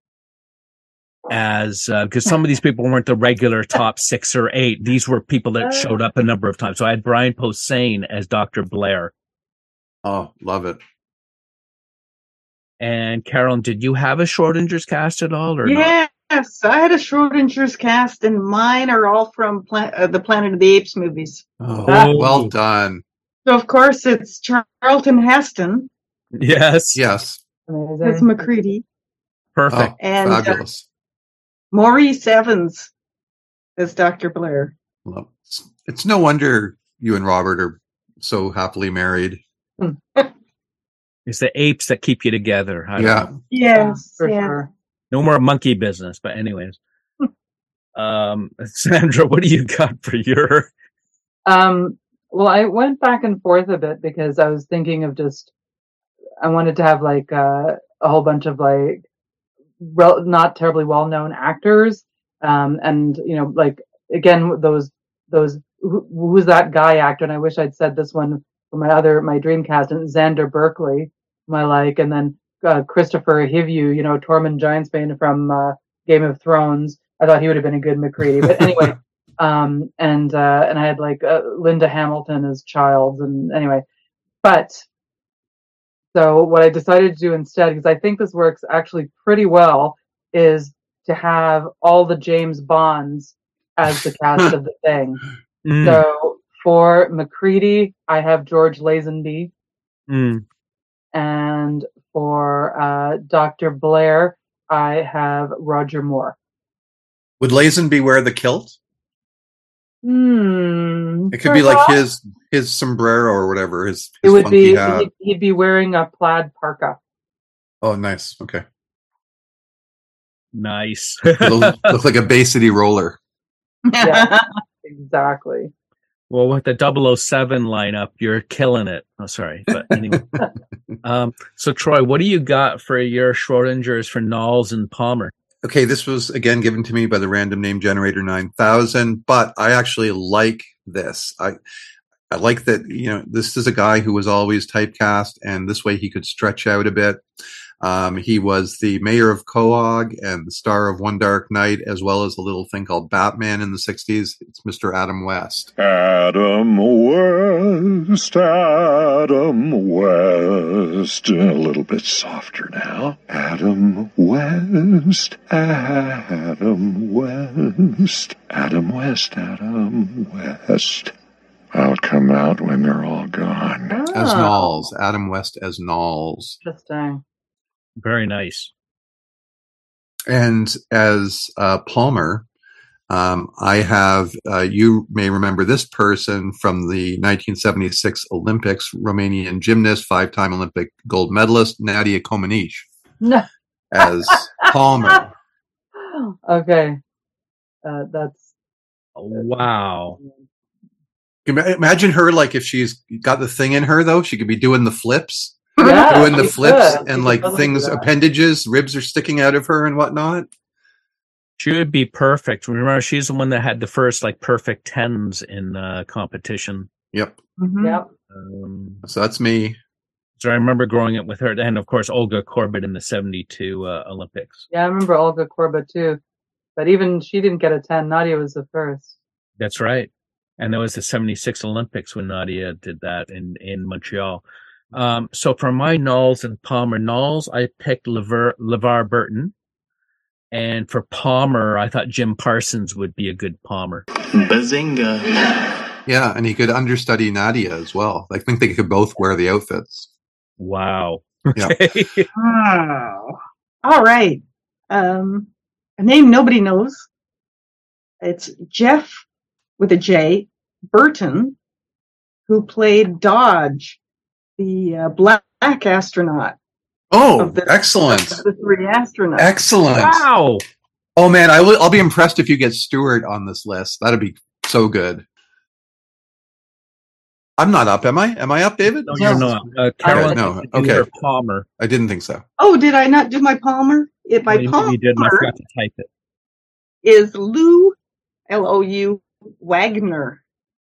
as, uh, because some of these people weren't the regular top six or eight. These were people that showed up a number of times. So I had Brian Posehn as Doctor Blair. Oh, love it. And Carolyn, did you have a Schrodinger's cast at all, or not? Yes, I had a Schrodinger's cast, and mine are all from Pla- uh, the Planet of the Apes movies. Oh, Oh. well done. So, of course, it's Charlton Heston Yes. Yes. as Amazing. McCready, Perfect. Oh, and uh, fabulous. Maurice Evans as Doctor Blair. Well, it's, it's no wonder you and Robert are so happily married. It's the apes that keep you together. I don't Yeah. know. Yes, For yeah. sure. No more monkey business, but anyways. um, Sandra, what do you got for your, Um, well, I went back and forth a bit because I was thinking of just, I wanted to have like uh, a whole bunch of like rel- not terribly well known actors, um, and you know, like again those those who, who's that guy actor? And I wish I'd said this one for my other my Dreamcast, and Xander Berkeley, my like, and then uh, Christopher Hivju, you know, Tormund Giantsbane from uh, Game of Thrones, I thought he would have been a good McCready. But anyway, um, and uh, and I had like uh, Linda Hamilton as Childs, and anyway, but so what I decided to do instead, because I think this works actually pretty well, is to have all the James Bonds as the cast of the thing. Mm. So for McCready, I have George Lazenby. Mm. And for uh, Doctor Blair, I have Roger Moore. Would Lazenby wear the kilt? Hmm. It could be like his his sombrero or whatever. His, his It would funky be. hat. He'd, he'd be wearing a plaid parka. Oh, nice. Okay. Nice. Look, look like a Bay City roller. Yeah, exactly. Well, with the double oh seven lineup, you're killing it. Oh, sorry. But anyway. um, so, Troy, what do you got for your Schrodinger's for Knowles and Palmer? Okay, this was, again, given to me by the Random Name Generator nine thousand, but I actually like this. I I like that, you know, this is a guy who was always typecast, and this way he could stretch out a bit. Um, he was the mayor of Quogue and the star of One Dark Night, as well as a little thing called Batman in the sixties. It's Mister Adam West. Adam West, Adam West. A little bit softer now. Adam West, Adam West. Adam West, Adam West. I'll come out when they're all gone. As Oh, Knowles. Adam West as Knowles. interesting. Very nice. And as uh, Palmer, um, I have, uh, you may remember this person from the nineteen seventy-six Olympics, Romanian gymnast, five-time Olympic gold medalist, Nadia Comaneci, No. as Palmer. Okay. Uh, that's Wow. Ima- Imagine her, like, if she's got the thing in her, though, she could be doing the flips, yeah, doing the she flips, could. She and, could like, totally things, do that. appendages, ribs are sticking out of her and whatnot. She would be perfect. Remember, she's the one that had the first, like, perfect tens in uh, competition. Yep. Mhm. Yep. Um, So that's me. so I remember growing up with her. And, of course, Olga Korbut in the seventy-two uh, Olympics. Yeah, I remember Olga Korbut too, but even she didn't get a ten. Nadia was the first. That's right. And there was the seventy-six Olympics when Nadia did that in, in Montreal. Um, so for my Knowles and Palmer, Knowles, I picked LeVar, LeVar Burton. And for Palmer, I thought Jim Parsons would be a good Palmer. Bazinga. Yeah, and he could understudy Nadia as well. I think they could both wear the outfits. Wow. Yeah. Okay. Oh. All right. Um, a name nobody knows. It's Jeff with a J, Burton, who played Dodge, the uh, black astronaut. Oh, Of the- excellent. of the three astronauts. Excellent. Wow. Oh, man, I will, I'll be impressed if you get Stewart on this list. That'd be so good. I'm not up, am I? Am I up, David? No, you're not. Uh, Carolyn, no, did you do okay. her Palmer. I didn't think so. Oh, did I not do my Palmer? It, my Maybe Palmer you did, and I forgot to type it. is Lou, L O U, Wagner.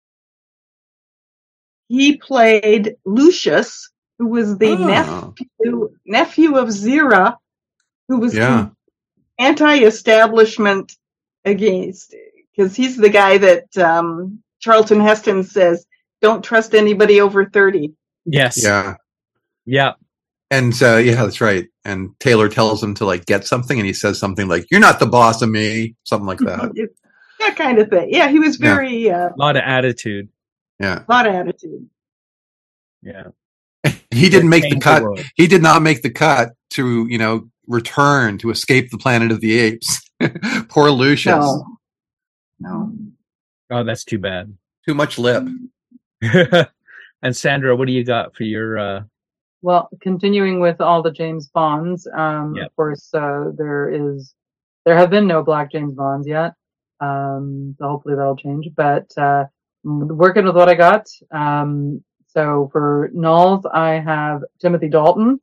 He played Lucius, who was the Oh. nephew, nephew of Zira, who was Yeah. anti-establishment against, because he's the guy that um, Charlton Heston says, don't trust anybody over thirty. Yes. Yeah. Yeah. And uh, yeah, that's right. And Taylor tells him to like get something, and he says something like, "You're not the boss of me," something like that. That kind of thing. Yeah, he was Yeah. very, uh, A lot of attitude. Yeah. lot of attitude. Yeah. He didn't make the Change cut. world. He did not make the cut to, you know, return to escape the Planet of the Apes. Poor Lucius. No. No. Oh, that's too bad. Too much lip. And Sandra, what do you got for your uh Well, continuing with all the James Bonds, um, Yep. of course, uh, there is, there have been no black James Bonds yet. Um, so hopefully that'll change, but, uh, working with what I got. Um, so for Knowles, I have Timothy Dalton.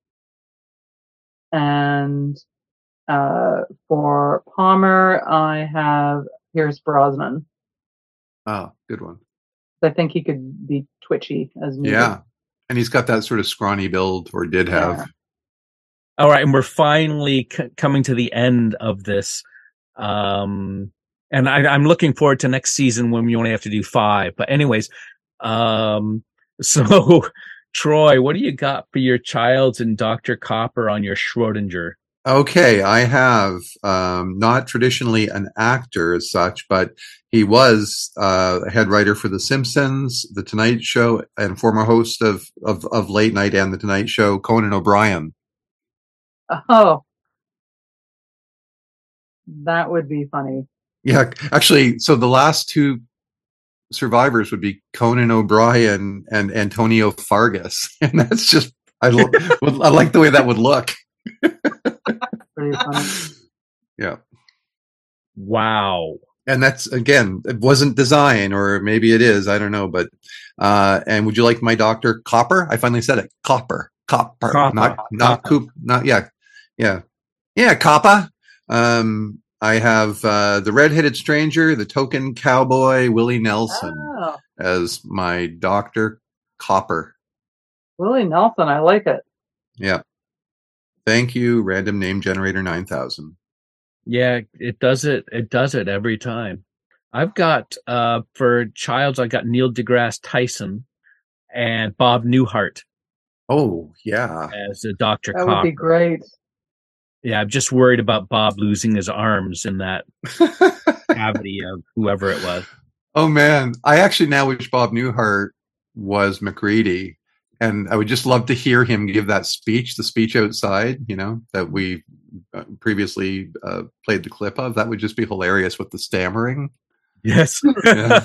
And, uh, for Palmer, I have Pierce Brosnan. Oh, good one. I think he could be twitchy as needed. Yeah. And he's got that sort of scrawny build, or did have. Yeah. All right, and we're finally c- coming to the end of this. Um, and I, I'm looking forward to next season when we only have to do five. But anyways, um, so Troy, what do you got for your Childs and Doctor Copper on your Schrodinger? Okay, I have um, not traditionally an actor as such, but he was uh, a head writer for The Simpsons, The Tonight Show, and former host of, of, of Late Night and The Tonight Show, Conan O'Brien. Oh, that would be funny. Yeah, actually, so the last two survivors would be Conan O'Brien and Antonio Fargas, and that's just I, lo- I like the way that would look. Pretty funny. Yeah. Wow. And that's, again, it wasn't design, or maybe it is, I don't know, but uh and would you like my Doctor Copper? I finally said it. Copper. Copper. Copper. Not not Copper. Coop. Not yeah. Yeah. Yeah, Copper. Um I have uh the Red-Headed Stranger, the Token Cowboy, Willie Nelson Oh, as my Doctor Copper. Willie Nelson, I like it. Yeah. Thank you, Random Name Generator nine thousand. Yeah, it does it. It does it every time. I've got, uh, for Childs, I got Neil deGrasse Tyson and Bob Newhart Oh, yeah. as a Doctor That Copper. would be great. Yeah, I'm just worried about Bob losing his arms in that cavity of whoever it was. Oh, man. I actually now wish Bob Newhart was MacReady. And I would just love to hear him give that speech, the speech outside, you know, that we uh, previously uh, played the clip of. That would just be hilarious with the stammering. Yes. Yeah.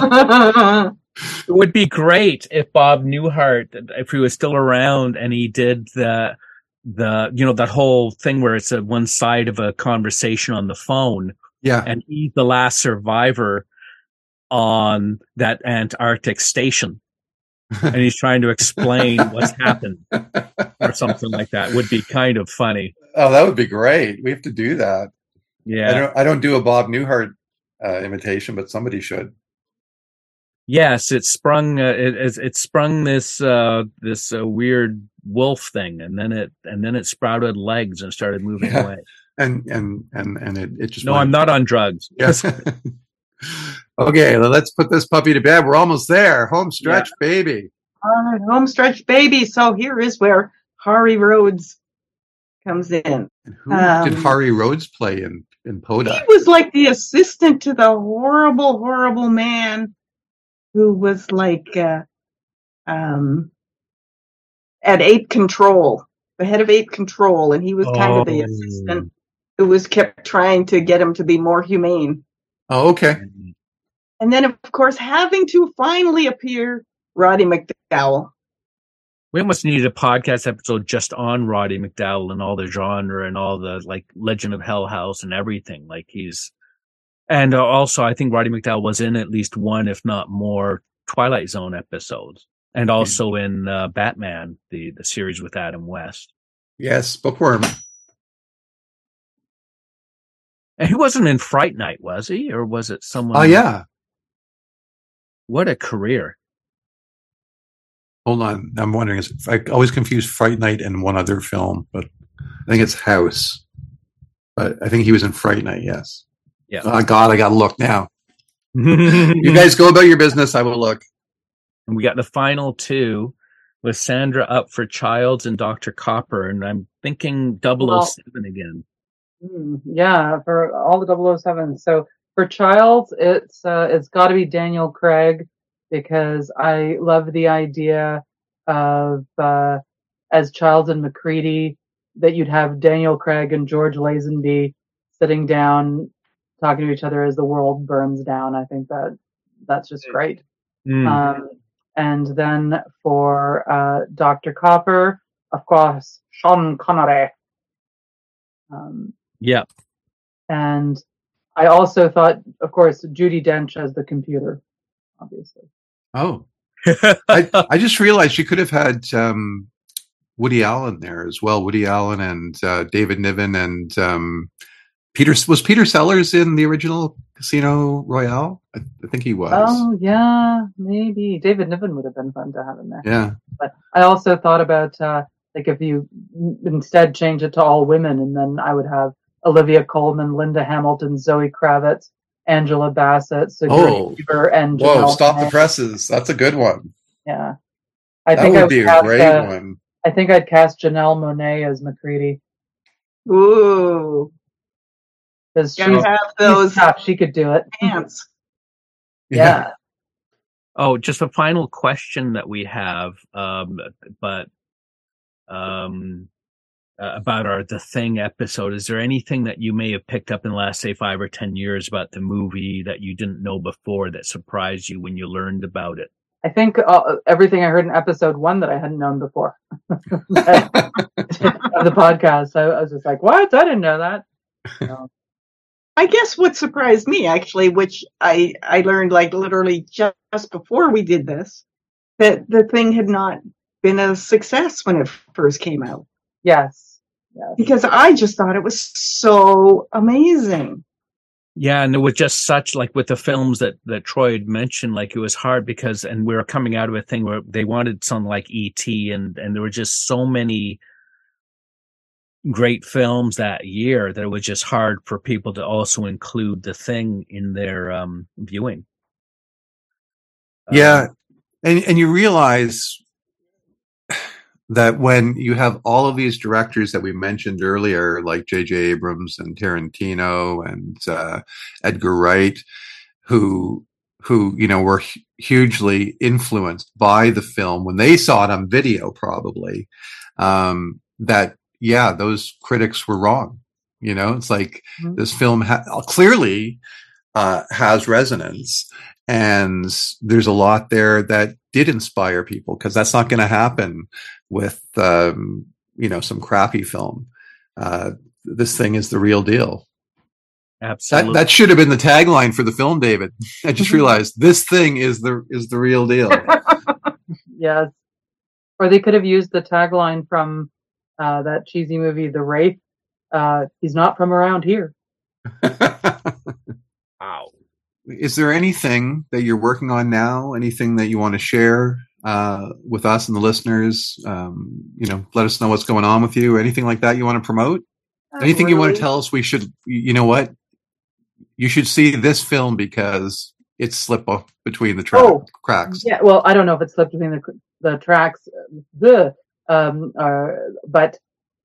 It would be great if Bob Newhart, if he was still around and he did the, the, you know, that whole thing where it's a one side of a conversation on the phone, Yeah. and he's the last survivor on that Antarctic station. And he's trying to explain what's happened or something like that. Would be kind of funny. Oh, that would be great. We have to do that. I Yeah. don't, I don't do a Bob Newhart uh, imitation, but somebody should. Yes, it sprung. Uh, it, it it sprung this uh, this uh, weird wolf thing, and then it and then it sprouted legs and started moving Yeah. away. And and and and it, it just No, went. I'm not on drugs. Yes. Okay, well, let's put this puppy to bed. We're almost there. Home stretch, baby. All right, home stretch baby. So here is where Hari Rhodes comes in. And who Um, did Hari Rhodes play in in He Poda? was like the assistant to the horrible, horrible man who was like uh, um, at Ape Control, the head of Ape Control, and he was kind of the Oh. assistant who was kept trying to get him to be more humane. Oh, okay. And then, of course, having to finally appear, Roddy McDowell. We almost needed a podcast episode just on Roddy McDowell and all the genre and all the like Legend of Hell House and everything. Like he's, and uh, also I think Roddy McDowell was in at least one, if not more, Twilight Zone episodes, and also in uh, Batman, the the series with Adam West. Yes, Bookworm. And he wasn't in Fright Night, was he, or was it someone? Oh, yeah. What a career! Hold on. I'm wondering. Is, I always confuse Fright Night and one other film, but I think it's House. But I think he was in Fright Night, yes. Yeah. Oh, God, I got to look now. you You guys go about your business. I will look. And we got the final two with Sandra up for Childs and Doctor Copper, and I'm thinking double oh seven again. Mm, yeah, for all the double oh sevens. So for Childs, it's uh, it's got to be Daniel Craig, because I love the idea of uh, as Childs and MacReady that you'd have Daniel Craig and George Lazenby sitting down talking to each other as the world burns down. I think that that's just great. Mm. Um, and then for uh, Doctor Copper, of course, Sean Connery. Um, yeah. And I also thought, of course, Judi Dench as the computer, obviously. Oh. I, I just realized you could have had um, Woody Allen there as well. Woody Allen and uh, David Niven and um, Peter. Was Peter Sellers in the original Casino Royale? I, I think he was. Oh, yeah, maybe. David Niven would have been fun to have in there. Yeah. But I also thought about, uh, like, if you instead change it to all women, and then I would have Olivia Colman, Linda Hamilton, Zoe Kravitz, Angela Bassett, Sigourney Oh. Weaver, and Whoa, Janelle stop the Monáe. presses. That's a good one. Yeah, I That think I would be a cast, great uh, one. I think I'd cast Janelle Monáe as McCready Ooh, because gotta she's, have she's those tough. She could do it. pants. Yeah. Oh, just a final question that we have, um, but um, uh, about our The Thing episode. Is there anything that you may have picked up in the last, say, five or ten years about the movie that you didn't know before that surprised you when you learned about it? I think uh, everything I heard in episode one that I hadn't known before of the podcast. I, I was just like, what? I didn't know that. So, I guess what surprised me, actually, which I, I learned like literally just before we did this, that the thing had not been a success when it first came out. yes. yes. Because I just thought it was so amazing. Yeah, and it was just such, like with the films that, that Troy had mentioned, like it was hard because, and we were coming out of a thing where they wanted something like E T and, and there were just so many great films that year that it was just hard for people to also include The Thing in their um, viewing. Yeah. Um, And and you realize that when you have all of these directors that we mentioned earlier, like J J Abrams and Tarantino and uh, Edgar Wright, who who you know were hu- hugely influenced by the film when they saw it on video, probably um, that yeah, those critics were wrong. You know, it's like Mhm. this film ha- clearly uh, has resonance. And there's a lot there that did inspire people because that's not going to happen with, um, you know, some crappy film. Uh, this thing is the real deal. absolutely. That that should have been the tagline for the film, David. I just realized this thing is the is the real deal. Yes. Or they could have used the tagline from uh, that cheesy movie, The Wraith. Uh, he's not from around here. Wow. Is there anything that you're working on now? Anything that you want to share uh, with us and the listeners? Um, you know, let us know what's going on with you. Or anything like that you want to promote? Not Anything you want really. to tell us? We should. You know what? You should see this film because it's slipped off between the tra- Oh, cracks. Yeah, well, I don't know if it slipped between the the tracks, the um, uh, but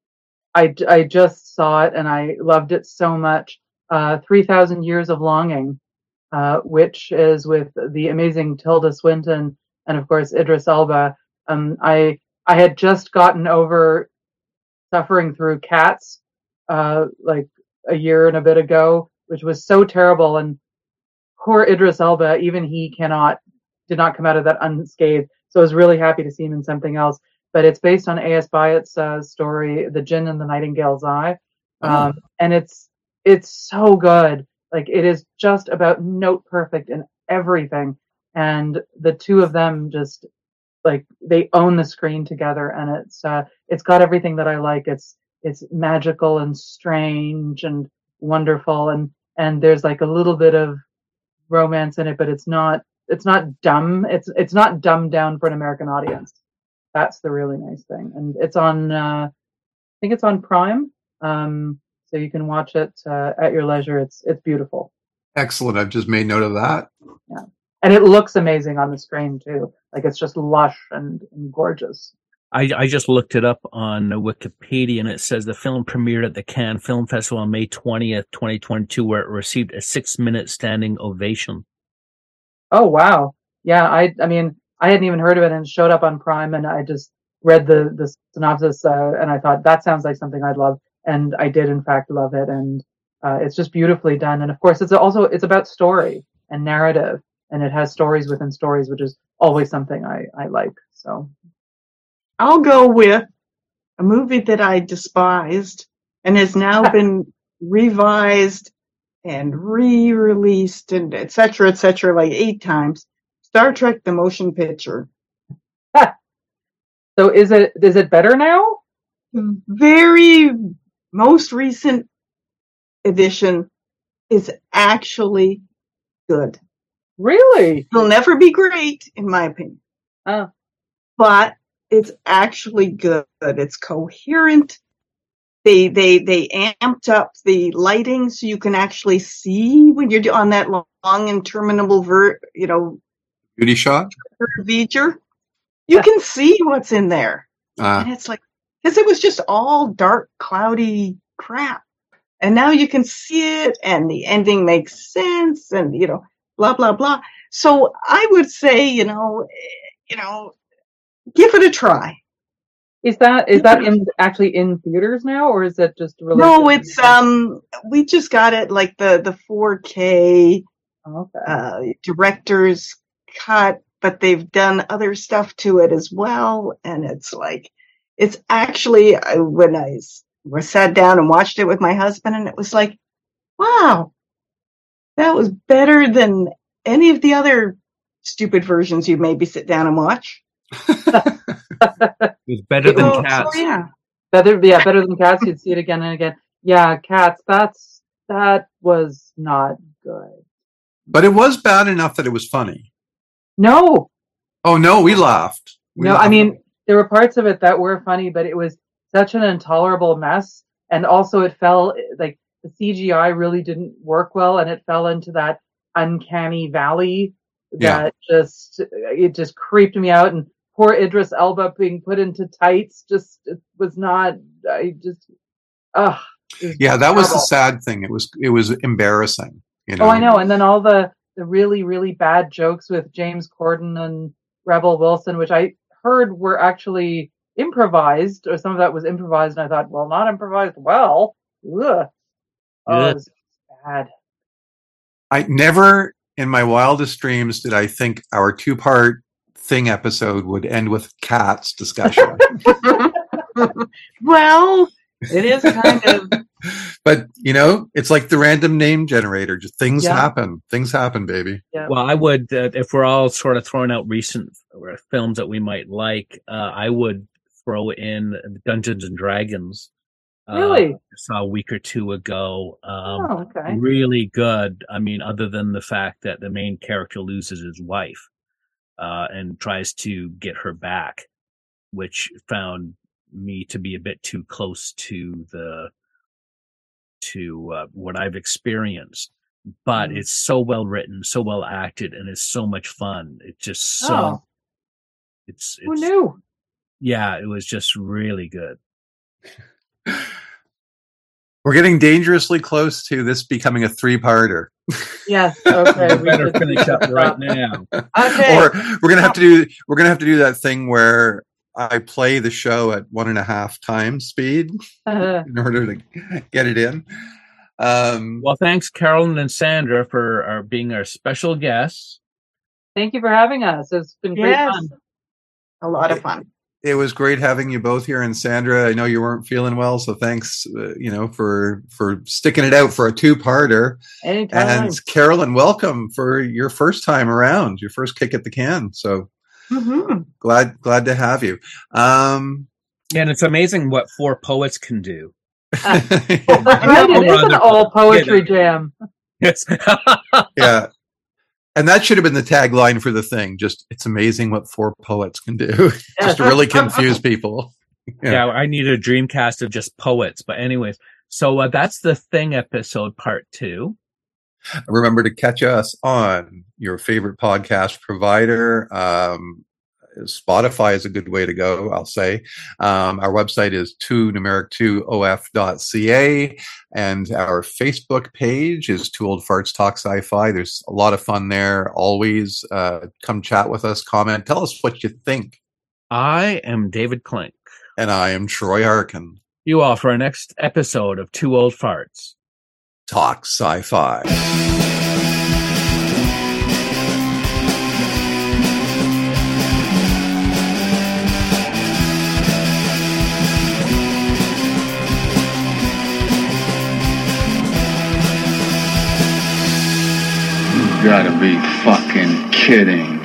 I, I just saw it and I loved it so much. Uh, Three Thousand Years of Longing, uh, which is with the amazing Tilda Swinton and of course Idris Elba. Um, I I had just gotten over suffering through Cats, uh, like a year and a bit ago, which was so terrible. And poor Idris Elba, even he cannot, did not come out of that unscathed. So I was really happy to see him in something else. But it's based on A S. Byatt's uh, story, The Djinn and the Nightingale's Eye. Um, Oh. and it's, it's so good. Like it is just about note perfect in everything. And the two of them just like, they own the screen together and it's, uh, it's got everything that I like. It's, it's magical and strange and wonderful. And, and there's like a little bit of romance in it, but it's not, it's not dumb. It's, it's not dumbed down for an American audience. That's the really nice thing. And it's on, uh, I think it's on Prime. Um, so you can watch it, uh, at your leisure. It's, it's beautiful. Excellent. I've just made note of that. Yeah. And it looks amazing on the screen too. Like it's just lush and, and gorgeous. I, I just looked it up on Wikipedia and it says the film premiered at the Cannes Film Festival on May twentieth, twenty twenty-two, where it received a six minute standing ovation. Oh, wow. Yeah. I, I mean, I hadn't even heard of it and it showed up on Prime and I just read the, the synopsis, uh, and I thought that sounds like something I'd love. And I did in fact love it. And, uh, it's just beautifully done. And of course it's also, it's about story and narrative and it has stories within stories, which is always something I, I like. So. I'll go with a movie that I despised and has now been revised and re-released and et cetera, et cetera, like eight times. Star Trek: The Motion Picture. So is it, is it better now? The very most recent edition is actually good. Really? It'll never be great, in my opinion, Oh, but it's actually good. It's coherent. they they they amped up the lighting so you can actually see when you're on that long interminable ver you know beauty shot feature. You can see what's in there, uh, and it's like because it was just all dark, cloudy crap, and now you can see it, and the ending makes sense, and you know, blah blah blah. So I would say, you know, you know, give it a try. Is that is that in actually in theaters now, or is it just released? No, it's um, we just got it like the the four K okay. uh, director's cut, but they've done other stuff to it as well, and it's like it's actually I, when I s- we sat down and watched it with my husband, and it was like, wow, that was better than any of the other stupid versions you maybe sit down and watch. It's better than So, Cats. so yeah. Better, yeah, better than Cats. You'd see it again and again. Yeah, Cats. That's that was not good. but it was bad enough that it was funny. No, Oh no, we laughed. We no. I laughed. mean, there were parts of it that were funny, but it was such an intolerable mess, and also it fell like the C G I really didn't work well, and it fell into that uncanny valley Yeah. that just it just creeped me out. And poor Idris Elba being put into tights just it was not. I just, ugh. it was yeah, that was the terrible. sad thing. It was it was embarrassing. You know. Oh, I know. And then all the, the really, really bad jokes with James Corden and Rebel Wilson, which I heard were actually improvised, or some of that was improvised. And I thought, well, not improvised well. Ugh. Oh, Yeah. it was bad. I never in my wildest dreams did I think our two part thing episode would end with Cats discussion. Well, it is kind of. But you know, it's like the random name generator. Just things Yeah. happen. Things happen, baby. Yeah. Well, I would, uh, if we're all sort of throwing out recent uh, films that we might like, uh, I would throw in Dungeons and Dragons. Uh, Really? I saw a week or two ago. Um, Oh, okay. Really good. I mean, other than the fact that the main character loses his wife uh, and tries to get her back, which found me to be a bit too close to the to uh, what I've experienced. But Mm. it's so well written, so well acted, and it's so much fun. It's just so. Oh. It's, Who it's knew? yeah, it was just really good. We're getting dangerously close to this becoming a three-parter. Yes. Okay. We better should- finish up right now. Okay. Or we're gonna have to do we're gonna have to do that thing where I play the show at one and a half times speed in order to get it in. Um, Well, thanks, Carolyn and Sandra, for our, being our special guests. Thank you for having us. It's been great Yes. fun. A lot of fun. it was great having you both here. And Sandra, I know you weren't feeling well, so thanks, uh, you know, for for sticking it out for a two-parter. Anytime. And Carolyn, welcome for your first time around, your first kick at the can. So Mm-hmm. glad glad to have you. Um, And it's amazing what four poets can do. Right, it is an all poetry jam. Yes. yeah. And that should have been the tagline for the thing. Just, it's amazing what four poets can do. Just to really confuse people. Yeah. yeah, I need a Dreamcast of just poets. But anyways, so uh, that's the Thing episode part two. Remember to catch us on your favorite podcast provider. Um, Spotify is a good way to go, I'll say. Um, our website is two numeric two O F dot C A, and our Facebook page is Two Old Farts Talk Sci-Fi. There's a lot of fun there. Always uh, come chat with us, comment, tell us what you think. I am David Klink. And I am Troy Harkin. You all for our next episode of Two Old Farts Talk Sci-Fi. You gotta be fucking kidding.